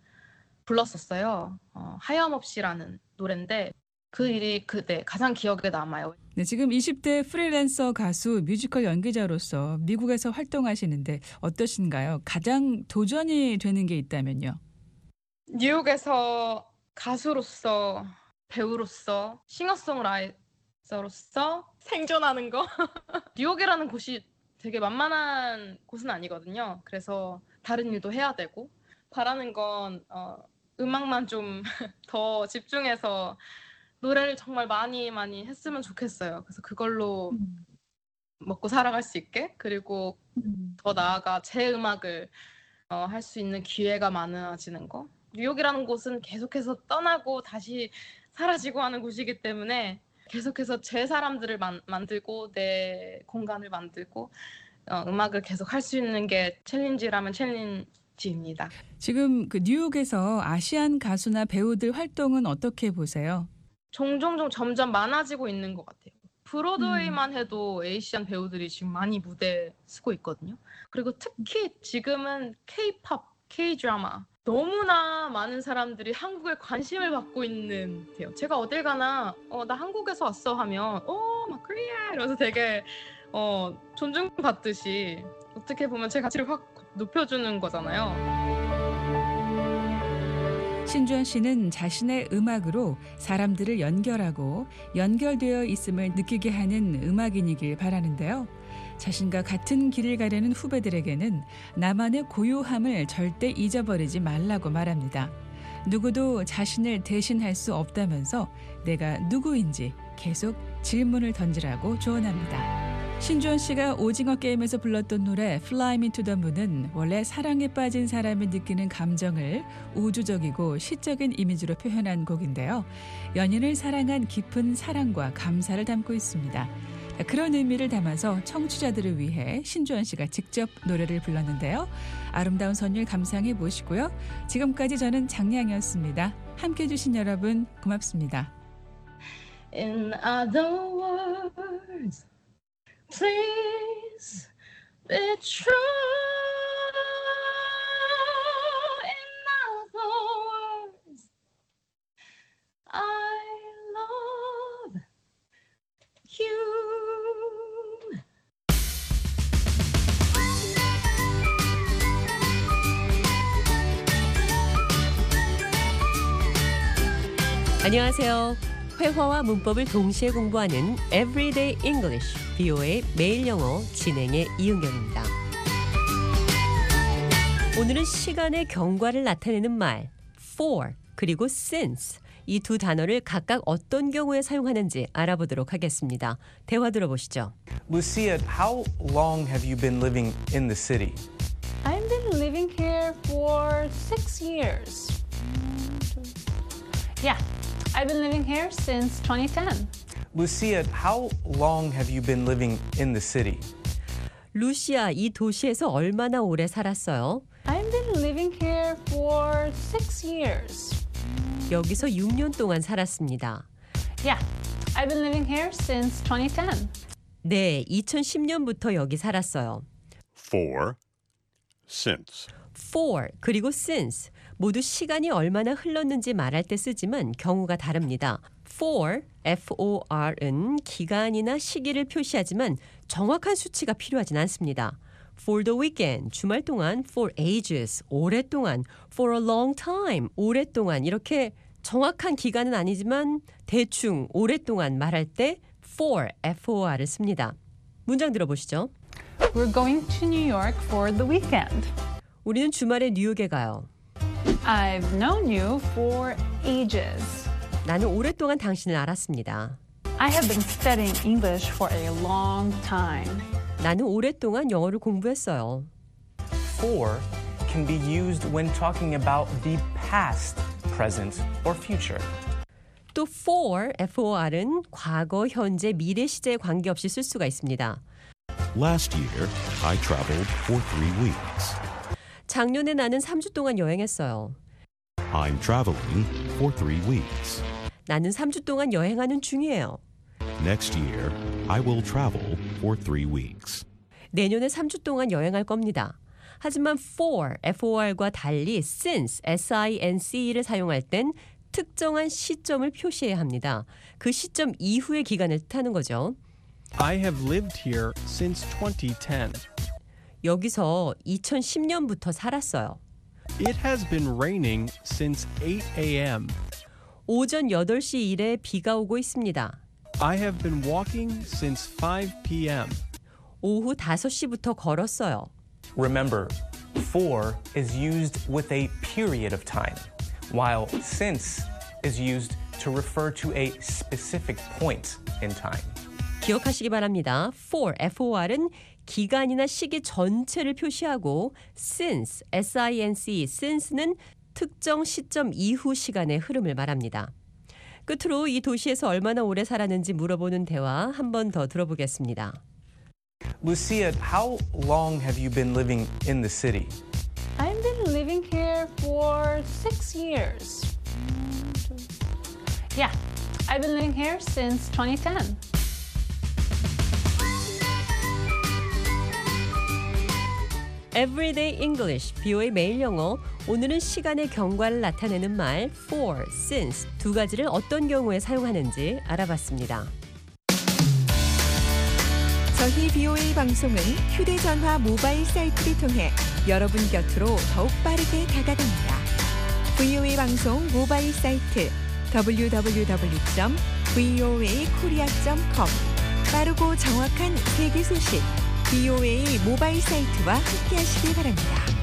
불렀었어요. 어, 하염없이라는 노래인데 그 일이 그때 가장 기억에 남아요. 네, 지금 이십 대 프리랜서 가수 뮤지컬 연기자로서 미국에서 활동하시는데 어떠신가요? 가장 도전이 되는 게 있다면요? 뉴욕에서 가수로서, 배우로서, 싱어송라이터로서 생존하는 거. 뉴욕이라는 곳이 되게 만만한 곳은 아니거든요. 그래서 다른 일도 해야 되고 바라는 건 어, 음악만 좀 더 집중해서 노래를 정말 많이 많이 했으면 좋겠어요. 그래서 그걸로 음. 먹고 살아갈 수 있게 그리고 음. 더 나아가 제 음악을 어, 할 수 있는 기회가 많아지는 거. 뉴욕이라는 곳은 계속해서 떠나고 다시 사라지고 하는 곳이기 때문에 계속해서 제 사람들을 만, 만들고 내 공간을 만들고 어, 음악을 계속 할 수 있는 게 챌린지라면 챌린지입니다. 지금 그 뉴욕에서 아시안 가수나 배우들 활동은 어떻게 보세요? 종종 좀 점점 많아지고 있는 것 같아요. 브로드웨이만 해도 에이시안 배우들이 지금 많이 무대 쓰고 있거든요. 그리고 특히 지금은 K-팝, K-드라마 너무나 많은 사람들이 한국에 관심을 받고 있는 데요. 제가 어딜 가나 어, 나 한국에서 왔어 하면 어, 막 코리아 이러면서 되게 어, 존중받듯이 어떻게 보면 제 가치를 확 높여주는 거잖아요. 신주원 씨는 자신의 음악으로 사람들을 연결하고 연결되어 있음을 느끼게 하는 음악인이길 바라는데요. 자신과 같은 길을 가려는 후배들에게는 나만의 고요함을 절대 잊어버리지 말라고 말합니다. 누구도 자신을 대신할 수 없다면서 내가 누구인지 계속 질문을 던지라고 조언합니다. 신주원 씨가 오징어 게임에서 불렀던 노래 Fly Me to the Moon은 원래 사랑에 빠진 사람이 느끼는 감정을 우주적이고 시적인 이미지로 표현한 곡인데요. 연인을 사랑한 깊은 사랑과 감사를 담고 있습니다. 그런 의미를 담아서 청취자들을 위해 신주원 씨가 직접 노래를 불렀는데요. 아름다운 선율 감상해 보시고요. 지금까지 저는 장량이었습니다. 함께해 주신 여러분 고맙습니다. In other words, please be true. In other words, I love you. 안녕하세요. 회화와 문법을 동시에 공부하는 Everyday English, 비오에이 매일 영어 진행의 이은경입니다. 오늘은 시간의 경과를 나타내는 말 for 그리고 since 이 두 단어를 각각 어떤 경우에 사용하는지 알아보도록 하겠습니다. 대화 들어보시죠. Lucia, how long have you been living in the city? I've been living here for six years. Yeah, I've been living here since twenty ten. Lucia, how long have you been living in the city? 루시아, 이 도시에서 얼마나 오래 살았어요? I've been living here for six years. 여기서 육 년 동안 살았습니다. Yeah, I've been living here since twenty ten. 네, 이천십 년부터 여기 살았어요. For, since. for 그리고 since 모두 시간이 얼마나 흘렀는지 말할 때 쓰지만 경우가 다릅니다. for, F-O-R은 기간이나 시기를 표시하지만 정확한 수치가 필요하진 않습니다. for the weekend, 주말 동안, for ages, 오랫동안, for a long time, 오랫동안 이렇게 정확한 기간은 아니지만 대충 오랫동안 말할 때 for, F-O-R을 씁니다. 문장 들어보시죠. We're going to New York for the weekend. 우리는 주말에 뉴욕에 가요. I've known you for ages. 나는 오랫동안 당신을 알았습니다. I have been studying English for a long time. 나는 오랫동안 영어를 공부했어요. For can be used when talking about the past, present, or future. 또 for, F-O-R은 과거, 현재, 미래 시제에 관계없이 쓸 수가 있습니다. Last year, I traveled for three weeks. 작년에 나는 삼 주 동안 여행했어요. I'm traveling for three weeks. 나는 삼 주 동안 여행하는 중이에요. Next year, I will travel for three weeks. 내년에 삼 주 동안 여행할 겁니다. 하지만 for, F-O-R과 달리 since, S-I-N-C를 사용할 땐 특정한 시점을 표시해야 합니다. 그 시점 이후의 기간을 뜻하는 거죠. I have lived here since twenty ten. 여기서 이천십 년부터 살았어요. It has been raining since eight a.m. 오전 여덟 시 이래 비가 오고 있습니다. I have been walking since five p.m. 오후 다섯 시부터 걸었어요. Remember, for is used with a period of time, while since is used to refer to a specific point in time. 기억하시기 바랍니다. for, F-O-R은 기간이나 시기 전체를 표시하고 since, S-I-N-C, since는 특정 시점 이후 시간의 흐름을 말합니다. 끝으로 이 도시에서 얼마나 오래 살았는지 물어보는 대화 한 번 더 들어보겠습니다. Lucia, how long have you been living in the city? I've been living here for six years. Yeah, I've been living here since twenty ten. Everyday English, 비오에이 매일 영어. 오늘은 시간의 경과를 나타내는 말 for, since 두 가지를 어떤 경우에 사용하는지 알아봤습니다. 저희 비오에이 방송은 휴대전화 모바일 사이트를 통해 여러분 곁으로 더욱 빠르게 다가갑니다. 비오에이 방송 모바일 사이트 더블유 더블유 더블유 점 브이오에이 코리아 점 컴 빠르고 정확한 세계 소식 비오에이 모바일 사이트와 함께하시기 바랍니다.